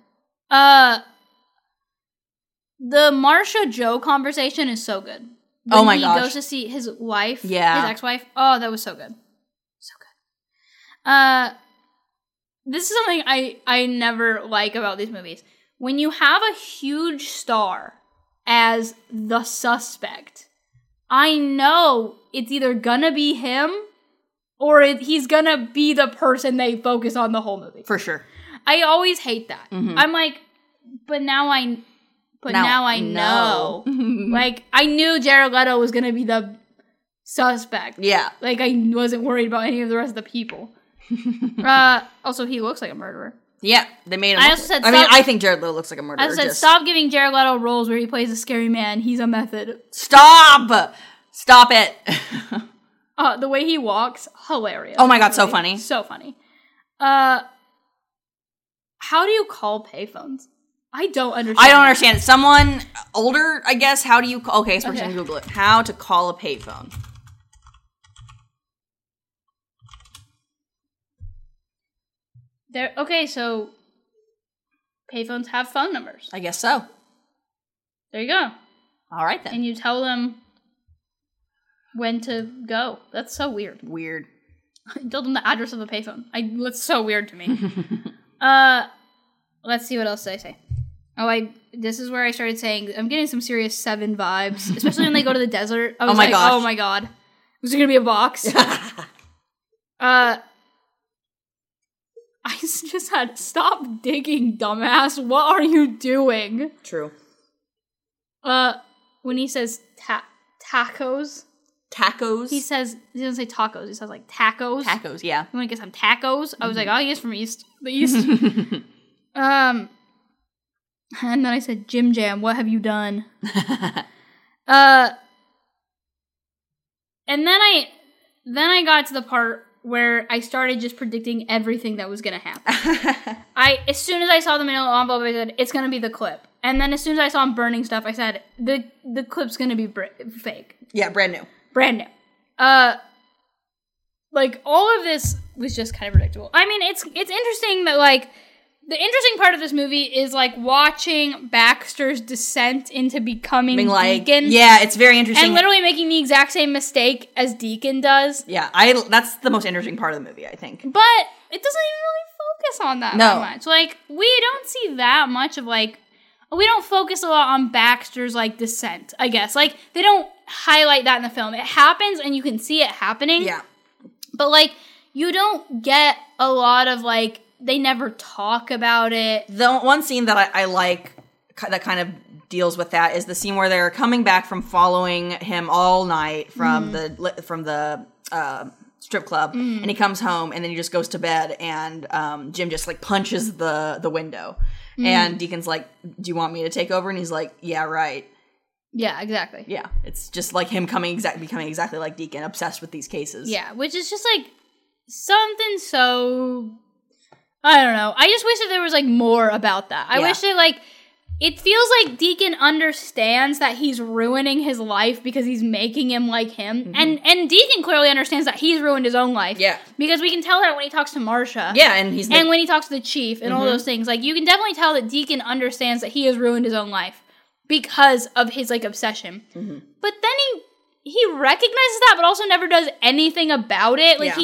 The Marsha Joe conversation is so good. When he goes to see his wife, his ex-wife. Oh, that was so good. So good. This is something I never like about these movies. When you have a huge star as the suspect, I know it's either gonna be him or he's gonna be the person they focus on the whole movie. For sure. I always hate that. Mm-hmm. I'm like, now I know. Like, I knew Jared Leto was gonna be the suspect. Yeah. Like, I wasn't worried about any of the rest of the people. Also, he looks like a murderer. Yeah, they made him. I think Jared Leto looks like a murderer. I said, stop giving Jared Leto roles where he plays a scary man. He's a method. Stop it. The way he walks, hilarious. Oh my god, so funny. So funny. How do you call payphones? I don't understand. Someone older, I guess. How do you call? Okay, so we're going to Google it. How to call a payphone. So payphones have phone numbers. I guess so. There you go. All right, then. And you tell them when to go. That's so weird. Weird. I told him the address of the payphone. That's so weird to me. Let's see what else did I say. This is where I started saying, I'm getting some serious Seven vibes, especially when they go to the desert. I was oh my god. Is there going to be a box? I just had, stop digging, dumbass. What are you doing? True. When he says tacos. Tacos? He doesn't say tacos. He says like tacos. Tacos, yeah. You want to get some tacos? I was like, oh, he's from the East. And then I said, Jim Jam, what have you done? And then I got to the part where I started just predicting everything that was going to happen. As soon as I saw the manila envelope, I said, it's going to be the clip. And then as soon as I saw him burning stuff, I said, the clip's going to be fake. Yeah, brand new. Brand new. Like, all of this was just kind of predictable. I mean, it's interesting that, like, the interesting part of this movie is, like, watching Baxter's descent into becoming Deacon. Yeah, it's very interesting. And literally making the exact same mistake as Deacon does. Yeah, that's the most interesting part of the movie, I think. But it doesn't even really focus on that much. Like, we don't see that much of, like, we don't focus a lot on Baxter's, like, descent, I guess. Like, they don't highlight that in the film. It happens, and you can see it happening. Yeah. But, like, you don't get a lot of, like, they never talk about it. The one scene that I like that kind of deals with that is the scene where they're coming back from following him all night from the strip club, and he comes home, and then he just goes to bed, and Jim just, like, punches the window. And Deacon's like, do you want me to take over? And he's like, yeah, right. Yeah, exactly. Yeah, it's just like him becoming exactly like Deacon, obsessed with these cases. Yeah, which is just, like, something so... I don't know. I just wish that there was, like, more about that. I wish that, like, it feels like Deacon understands that he's ruining his life because he's making him like him. Mm-hmm. And Deacon clearly understands that he's ruined his own life. Yeah. Because we can tell that when he talks to Marcia. Yeah, and when he talks to the chief and all those things. Like, you can definitely tell that Deacon understands that he has ruined his own life because of his, like, obsession. Mm-hmm. But then he recognizes that, but also never does anything about it. Like,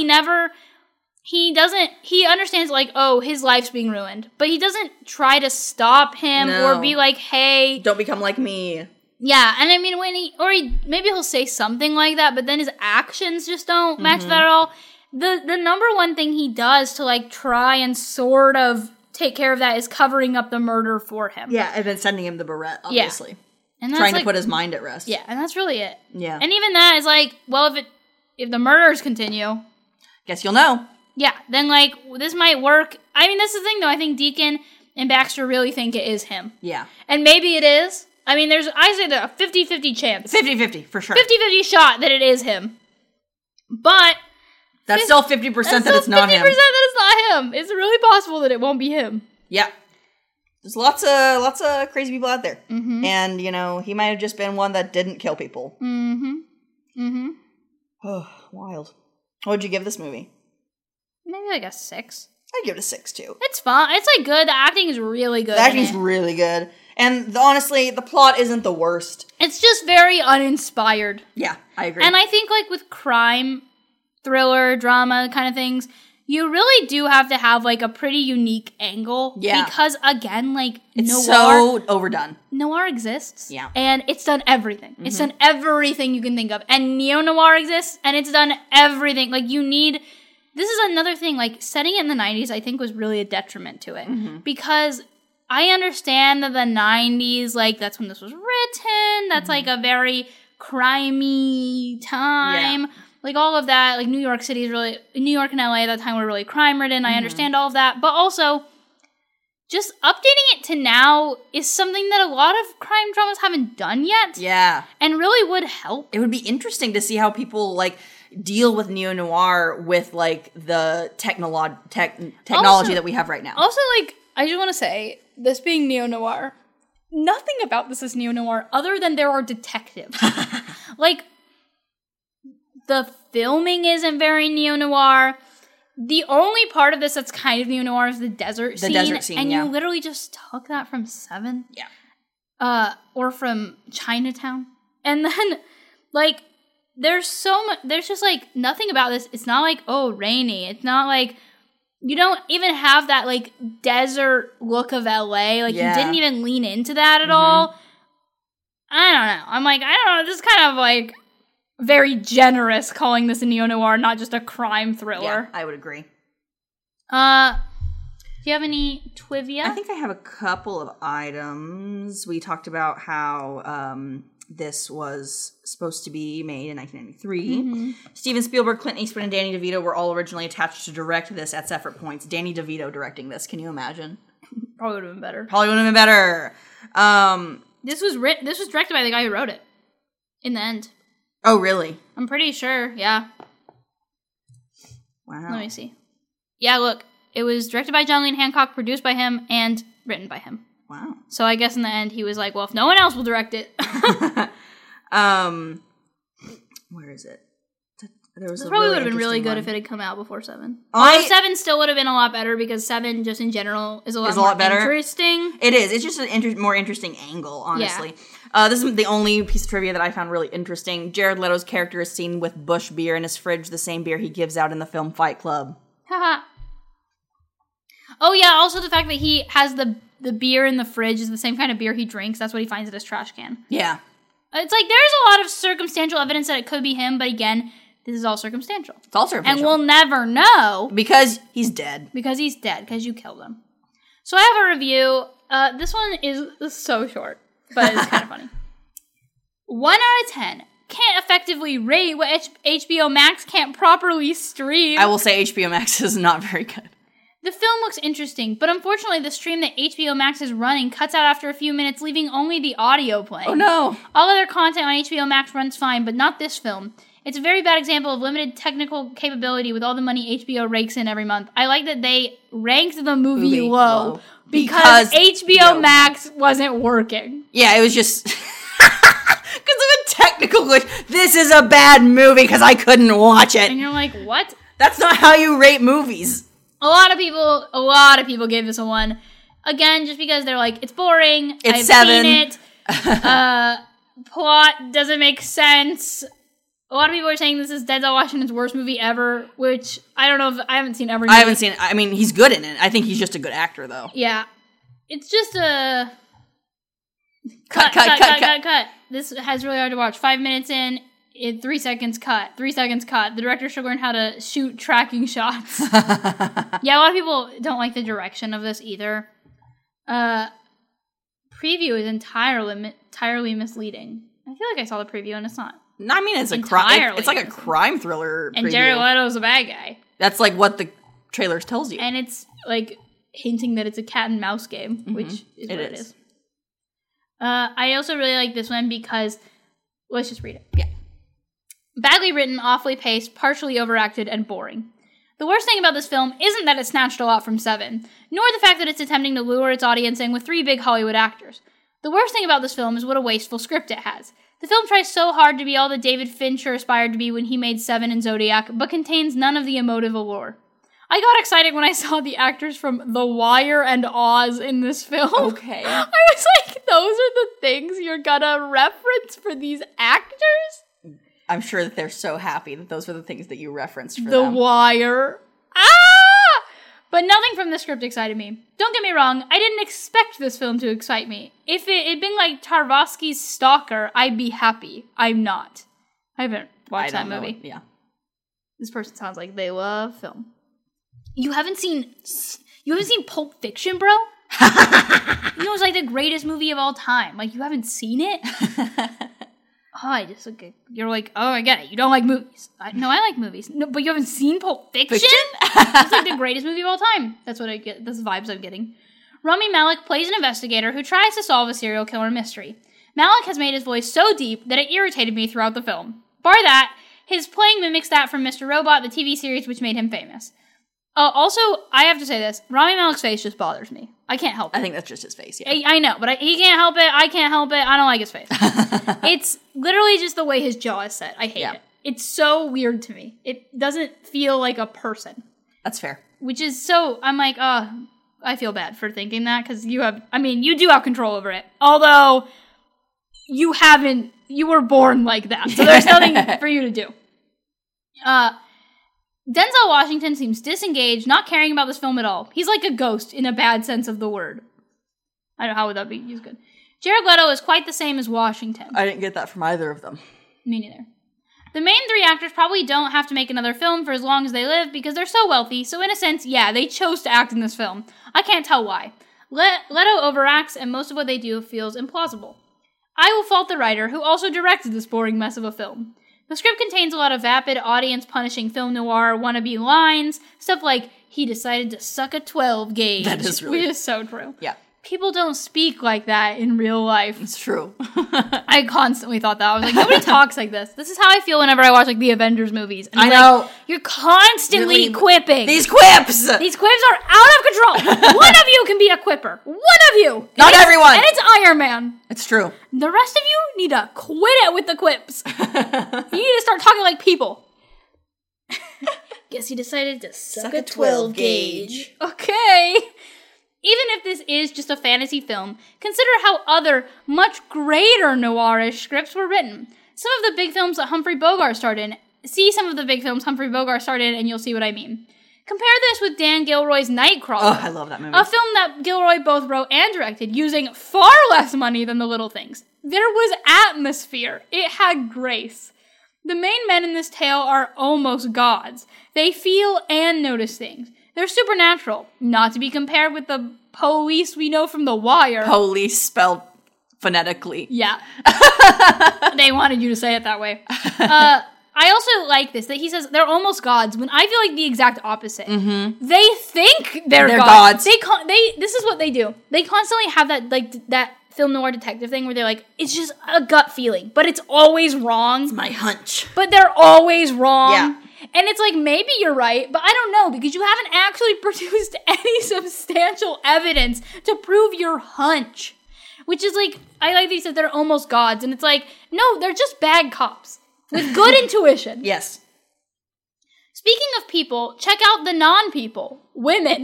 he understands, like, oh, his life's being ruined. But he doesn't try to stop him or be like, hey. Don't become like me. Yeah, and I mean, maybe he'll say something like that, but then his actions just don't match that at all. The number one thing he does to, like, try and sort of take care of that is covering up the murder for him. Yeah, and then sending him the barrette, obviously. Yeah. And trying to put his mind at rest. Yeah, and that's really it. Yeah. And even that is like, well, if the murders continue. Guess you'll know. Yeah, then, like, this might work. I mean, that's the thing, though. I think Deacon and Baxter really think it is him. Yeah. And maybe it is. I mean, I say there's a 50-50 chance. 50-50, for sure. 50-50 shot that it is him. But... That's still 50% that it's not him. 50% that it's not him. It's really possible that it won't be him. Yeah. There's lots of crazy people out there. Mm-hmm. And, you know, he might have just been one that didn't kill people. Mm-hmm. Mm-hmm. Oh, wild. What would you give this movie? Maybe like a 6. I'd give it a 6, too. It's fun. It's, like, good. The acting is really good. The acting's really good. And, honestly, the plot isn't the worst. It's just very uninspired. Yeah, I agree. And I think, like, with crime, thriller, drama kind of things, you really do have to have, like, a pretty unique angle. Yeah. Because, again, like, it's so overdone. Noir exists. Yeah. And it's done everything. Mm-hmm. It's done everything you can think of. And neo-noir exists, and it's done everything. Like, you need... This is another thing, like, setting it in the 90s, I think, was really a detriment to it. Mm-hmm. Because I understand that the 90s, like, that's when this was written. That's, like, a very crimey time. Yeah. Like, all of that. Like, New York City is really... New York and LA at that time were really crime-ridden. I understand all of that. But also, just updating it to now is something that a lot of crime dramas haven't done yet. Yeah. And really would help. It would be interesting to see how people, like... deal with neo-noir with, like, the technology also, that we have right now. Also, like, I just want to say, this being neo-noir, nothing about this is neo-noir other than there are detectives. Like, the filming isn't very neo-noir. The only part of this that's kind of neo-noir is the desert scene. The desert scene, and you literally just took that from Seven. Yeah. Or from Chinatown. And then, like... there's so much, there's just like nothing about this. It's not like, oh, rainy. It's not like, you don't even have that like desert look of LA. Like you didn't even lean into that at all. I don't know. I'm like, I don't know. This is kind of like very generous calling this a neo-noir, not just a crime thriller. Yeah, I would agree. Do you have any trivia? I think I have a couple of items. We talked about how this was supposed to be made in 1993. Steven Spielberg, Clint Eastwood, and Danny DeVito were all originally attached to direct this at separate points. Danny DeVito directing this. Can you imagine? Probably would have been better. This was directed by the guy who wrote it. In the end. Oh, really? I'm pretty sure, yeah. Wow. Let me see. Yeah, look. It was directed by John Wayne Hancock, produced by him, and written by him. Wow. So I guess in the end, he was like, well, if no one else will direct it. Where is it? This probably would have been really good if it had come out before 7. Although 7 still would have been a lot better because 7, just in general, is a lot better. Interesting. It is. It's just an more interesting angle, honestly. Yeah. This is the only piece of trivia that I found really interesting. Jared Leto's character is seen with Busch beer in his fridge, the same beer he gives out in the film Fight Club. Haha. Oh, yeah, also the fact that he has the beer in the fridge is the same kind of beer he drinks. That's what he finds in his trash can. Yeah. It's like, there's a lot of circumstantial evidence that it could be him, but again, this is all circumstantial. It's all circumstantial. And we'll never know. Because he's dead. Because you killed him. So I have a review. This one is so short, but it's kind of funny. 1 out of 10. Can't effectively rate what HBO Max can't properly stream. I will say HBO Max is not very good. The film looks interesting, but unfortunately the stream that HBO Max is running cuts out after a few minutes, leaving only the audio playing. Oh no! All other content on HBO Max runs fine, but not this film. It's a very bad example of limited technical capability with all the money HBO rakes in every month. I like that they ranked the movie low because HBO Max wasn't working. Yeah, it was just... because of a technical glitch. This is a bad movie because I couldn't watch it. And you're like, what? That's not how you rate movies. A lot of people gave this a 1. Again, just because they're like, it's boring. It's 7. Seen it. Plot doesn't make sense. A lot of people are saying this is Denzel Washington's worst movie ever, which I don't know if I haven't seen every movie. I haven't seen it. I mean, he's good in it. I think he's just a good actor, though. Yeah. It's just a... Cut. This has really hard to watch. 5 minutes in, 3 seconds cut. 3 seconds cut. The director should learn how to shoot tracking shots. Yeah, a lot of people don't like the direction of this either. Preview is entirely misleading. I feel like I saw the preview and it's not. I mean, it's a crime. It's like a crime thriller. And preview. Jared Leto's a bad guy. That's like what the trailer tells you. And it's like hinting that it's a cat and mouse game, which is what it is. I also really like this one because let's just read it. Yeah. Badly written, awfully paced, partially overacted, and boring. The worst thing about this film isn't that it snatched a lot from 7, nor the fact that it's attempting to lure its audience in with 3 big Hollywood actors. The worst thing about this film is what a wasteful script it has. The film tries so hard to be all that David Fincher aspired to be when he made 7 and Zodiac, but contains none of the emotive allure. I got excited when I saw the actors from The Wire and Oz in this film. Okay. I was like, those are the things you're gonna reference for these actors? I'm sure that they're so happy that those were the things that you referenced for them. The Wire. Ah! But nothing from the script excited me. Don't get me wrong, I didn't expect this film to excite me. If it had been like Tarkovsky's Stalker, I'd be happy. I'm not. I haven't watched that movie. Yeah. This person sounds like they love film. You haven't seen Pulp Fiction, bro? You know, it's like the greatest movie of all time. Like, you haven't seen it? You're like, oh, I get it. You don't like movies. No, I like movies. No, but you haven't seen Pulp Fiction? It's like the greatest movie of all time. That's what I get. That's the vibes I'm getting. Rami Malek plays an investigator who tries to solve a serial killer mystery. Malek has made his voice so deep that it irritated me throughout the film. Bar that, his playing mimics that from Mr. Robot, the TV series which made him famous. Also, I have to say this. Rami Malek's face just bothers me. I can't help it. I think that's just his face, yeah. I know, but he can't help it. I can't help it. I don't like his face. It's literally just the way his jaw is set. I hate it. It's so weird to me. It doesn't feel like a person. That's fair. Which is so... I'm like, I feel bad for thinking that, because you do have control over it. Although, you were born like that. So there's nothing for you to do. Denzel Washington seems disengaged, not caring about this film at all. He's like a ghost in a bad sense of the word. I don't know, how would that be used good? Jared Leto is quite the same as Washington. I didn't get that from either of them. Me neither. The main three actors probably don't have to make another film for as long as they live because they're so wealthy, so in a sense, yeah, they chose to act in this film. I can't tell why. Leto overacts, and most of what they do feels implausible. I will fault the writer, who also directed this boring mess of a film. The script contains a lot of vapid, audience-punishing film noir wannabe lines, stuff like, he decided to suck a 12 gauge. That is really... Which is so true. Yeah. People don't speak like that in real life. It's true. I constantly thought that. I was like, nobody talks like this. This is how I feel whenever I watch, like, the Avengers movies. And I know. You're constantly quipping. These quips! These quips are out of control. One of you can be a quipper. One of you. Not everyone. And it's Iron Man. It's true. The rest of you need to quit it with the quips. You need to start talking like people. Guess he decided to suck a 12 gauge. Okay. Even if this is just a fantasy film, consider how other, much greater noirish scripts were written. Some of the big films that Humphrey Bogart starred in. See some of the big films Humphrey Bogart starred in and you'll see what I mean. Compare this with Dan Gilroy's Nightcrawler. Oh, I love that movie. A film that Gilroy both wrote and directed using far less money than The Little Things. There was atmosphere. It had grace. The main men in this tale are almost gods. They feel and notice things. They're supernatural, not to be compared with the police we know from The Wire. Police spelled phonetically. Yeah. They wanted you to say it that way. I also like this, that he says they're almost gods, when I feel like the exact opposite. Mm-hmm. They think they're gods. This is what they do. They constantly have that film noir detective thing where they're like, it's just a gut feeling, but it's always wrong. It's my hunch. But they're always wrong. Yeah. And it's like, maybe you're right, but I don't know, because you haven't actually produced any substantial evidence to prove your hunch. Which is like, I like these that they're almost gods, and it's like, no, they're just bad cops with good intuition. Yes. Speaking of people, check out the non-people. Women.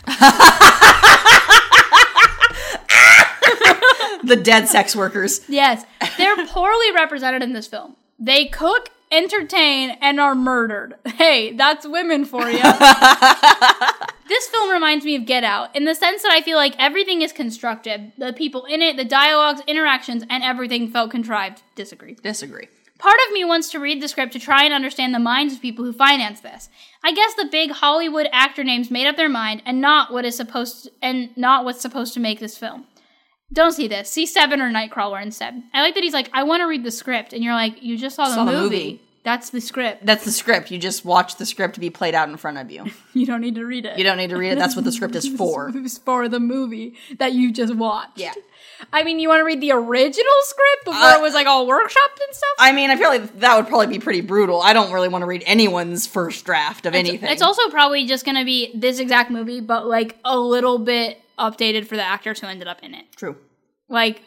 The dead sex workers. Yes. They're poorly represented in this film. They cook, entertain, and are murdered. Hey, that's women for you. This film reminds me of Get Out, in the sense that I feel like everything is constructed. The people in it, the dialogues, interactions, and everything felt contrived. Disagree. Part of me wants to read the script to try and understand the minds of people who finance this. I guess the big Hollywood actor names made up their mind, and not what's supposed to make this film. Don't see this. See Seven or Nightcrawler instead. I like that he's like, I want to read the script. And you're like, you just saw the movie. That's the script. That's the script. You just watch the script be played out in front of you. You don't need to read it. You don't need to read it. That's what the script is for. It's for the movie that you just watched. Yeah. I mean, you want to read the original script before it was like all workshopped and stuff? I mean, I feel like that would probably be pretty brutal. I don't really want to read anyone's first draft of anything. It's also probably just going to be this exact movie, but like a little bit updated for the actors who ended up in it. True. Like,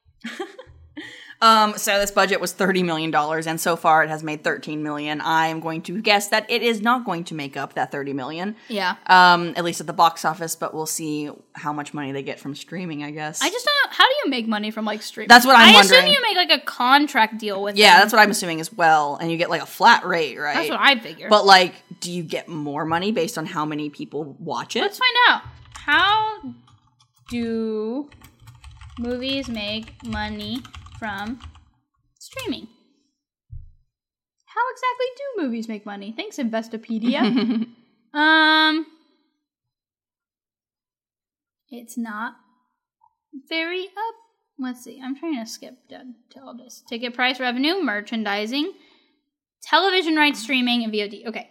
so this budget was $30 million, and so far it has made $13 million. I'm going to guess that it is not going to make up that $30 million. Yeah. At least at the box office, but we'll see how much money they get from streaming, I guess. I just don't know. How do you make money from, like, streaming? That's what I'm wondering. I assume you make, like, a contract deal with them. That's what I'm assuming as well, and you get, like, a flat rate, right? That's what I figure. But, like, do you get more money based on how many people watch it? Let's find out. How do movies make money from streaming? How exactly do movies make money? Thanks, Investopedia. It's not very up. Let's see. I'm trying to skip to all this. Ticket price, revenue, merchandising, television rights, streaming, and VOD. Okay.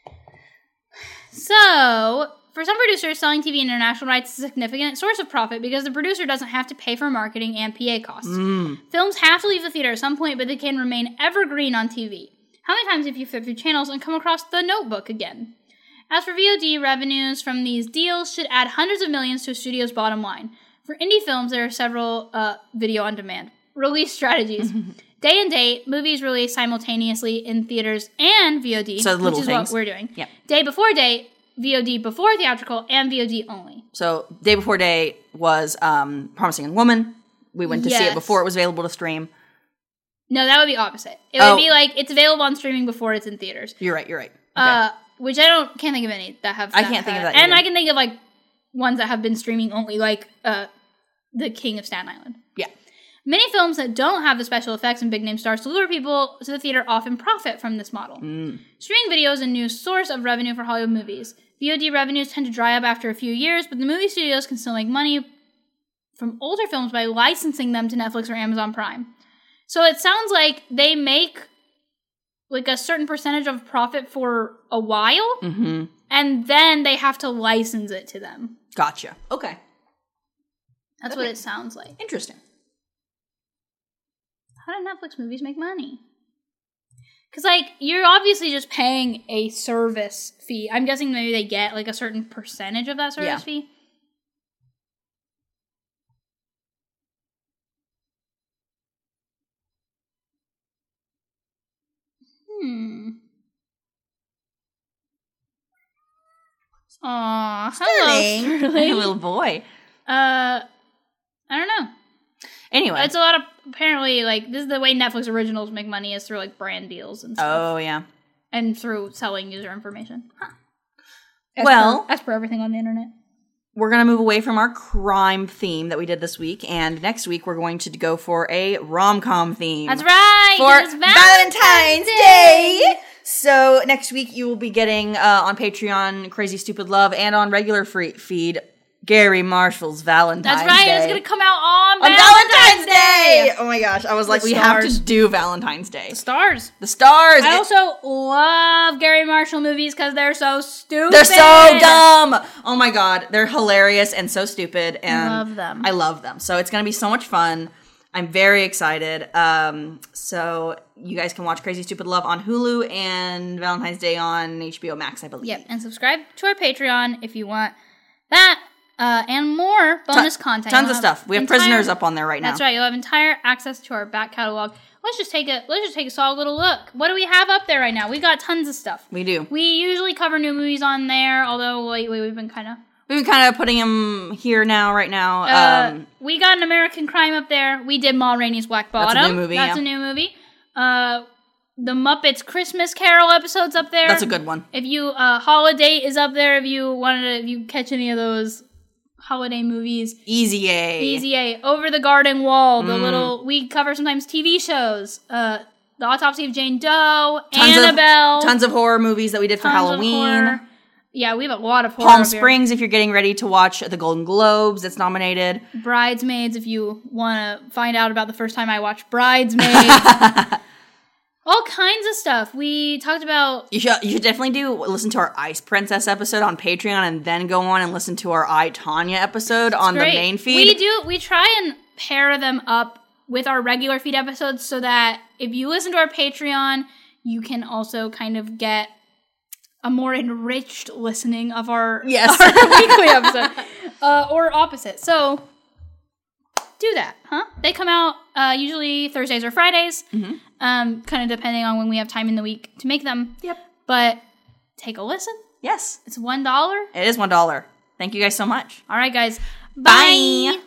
So, for some producers, selling TV international rights is a significant source of profit because the producer doesn't have to pay for marketing and PA costs. Films have to leave the theater at some point, but they can remain evergreen on TV. How many times have you flipped through channels and come across The Notebook again? As for VOD, revenues from these deals should add hundreds of millions to a studio's bottom line. For indie films, there are several video on demand release strategies. Day and date, movies released simultaneously in theaters and VOD, so which is what we're doing. Yep. Day before date, VOD before theatrical, and VOD only. So Day Before Day was Promising Young Woman, we went to see it before it was available to stream. No, that would be opposite. It would be like it's available on streaming before it's in theaters. You're right. Okay. Which can't think of any that have. I can't think of that. And I can think of like ones that have been streaming only, like The King of Staten Island. Yeah. Many films that don't have the special effects and big name stars to lure people to the theater often profit from this model. Streaming video is a new source of revenue for Hollywood movies. VOD revenues tend to dry up after a few years, but the movie studios can still make money from older films by licensing them to Netflix or Amazon Prime. So it sounds like they make like a certain percentage of profit for a while, and then they have to license it to them. Gotcha. Okay. That's what it sounds like. Interesting. How do Netflix movies make money? Because, like, you're obviously just paying a service fee. I'm guessing maybe they get, like, a certain percentage of that service fee. Aw, hello, Sterling. Little boy. I don't know. Anyway. It's a lot of, apparently, like, this is the way Netflix originals make money is through, like, brand deals and stuff. Oh, yeah. And through selling user information. As per everything on the internet. We're going to move away from our crime theme that we did this week, and next week we're going to go for a rom-com theme. That's right! For Valentine's Day! So next week you will be getting on Patreon Crazy Stupid Love and on regular feed Gary Marshall's Valentine's Day. That's right, it's going to come out on Valentine's Day! Oh my gosh, I was like, we have to do Valentine's Day. The stars. I also love Gary Marshall movies because they're so stupid. They're so dumb! Oh my god, they're hilarious and so stupid. And I love them. So it's going to be so much fun. I'm very excited. So you guys can watch Crazy Stupid Love on Hulu and Valentine's Day on HBO Max, I believe. Yep, and subscribe to our Patreon if you want that. And more bonus content. Tons of stuff. We have Prisoners up on there right now. That's right. You'll have entire access to our back catalog. Let's just take a solid little look. What do we have up there right now? We got tons of stuff. We do. We usually cover new movies on there, although lately we've been kind of putting them here right now. We got An American Crime up there. We did Ma Rainey's Black Bottom. That's a new movie. That's a new movie. The Muppets Christmas Carol episode's up there. That's a good one. If you Holiday is up there. If you catch any of those holiday movies. Easy A. Over the Garden Wall. We cover sometimes TV shows. The Autopsy of Jane Doe. Annabelle. Tons of horror movies that we did for Halloween. Yeah, we have a lot of horror. Palm Springs, if you're getting ready to watch the Golden Globes, that's nominated. Bridesmaids, if you want to find out about the first time I watched Bridesmaids. All kinds of stuff. We talked about... You should definitely listen to our Ice Princess episode on Patreon and then go on and listen to our I, Tonya episode on the main feed. We try and pair them up with our regular feed episodes so that if you listen to our Patreon, you can also kind of get a more enriched listening of our weekly episode. Or opposite. So... do that, huh? They come out usually Thursdays or Fridays, kind of depending on when we have time in the week to make them. Yep. But take a listen. Yes. It's $1. It is $1. Thank you guys so much. All right, guys. Bye.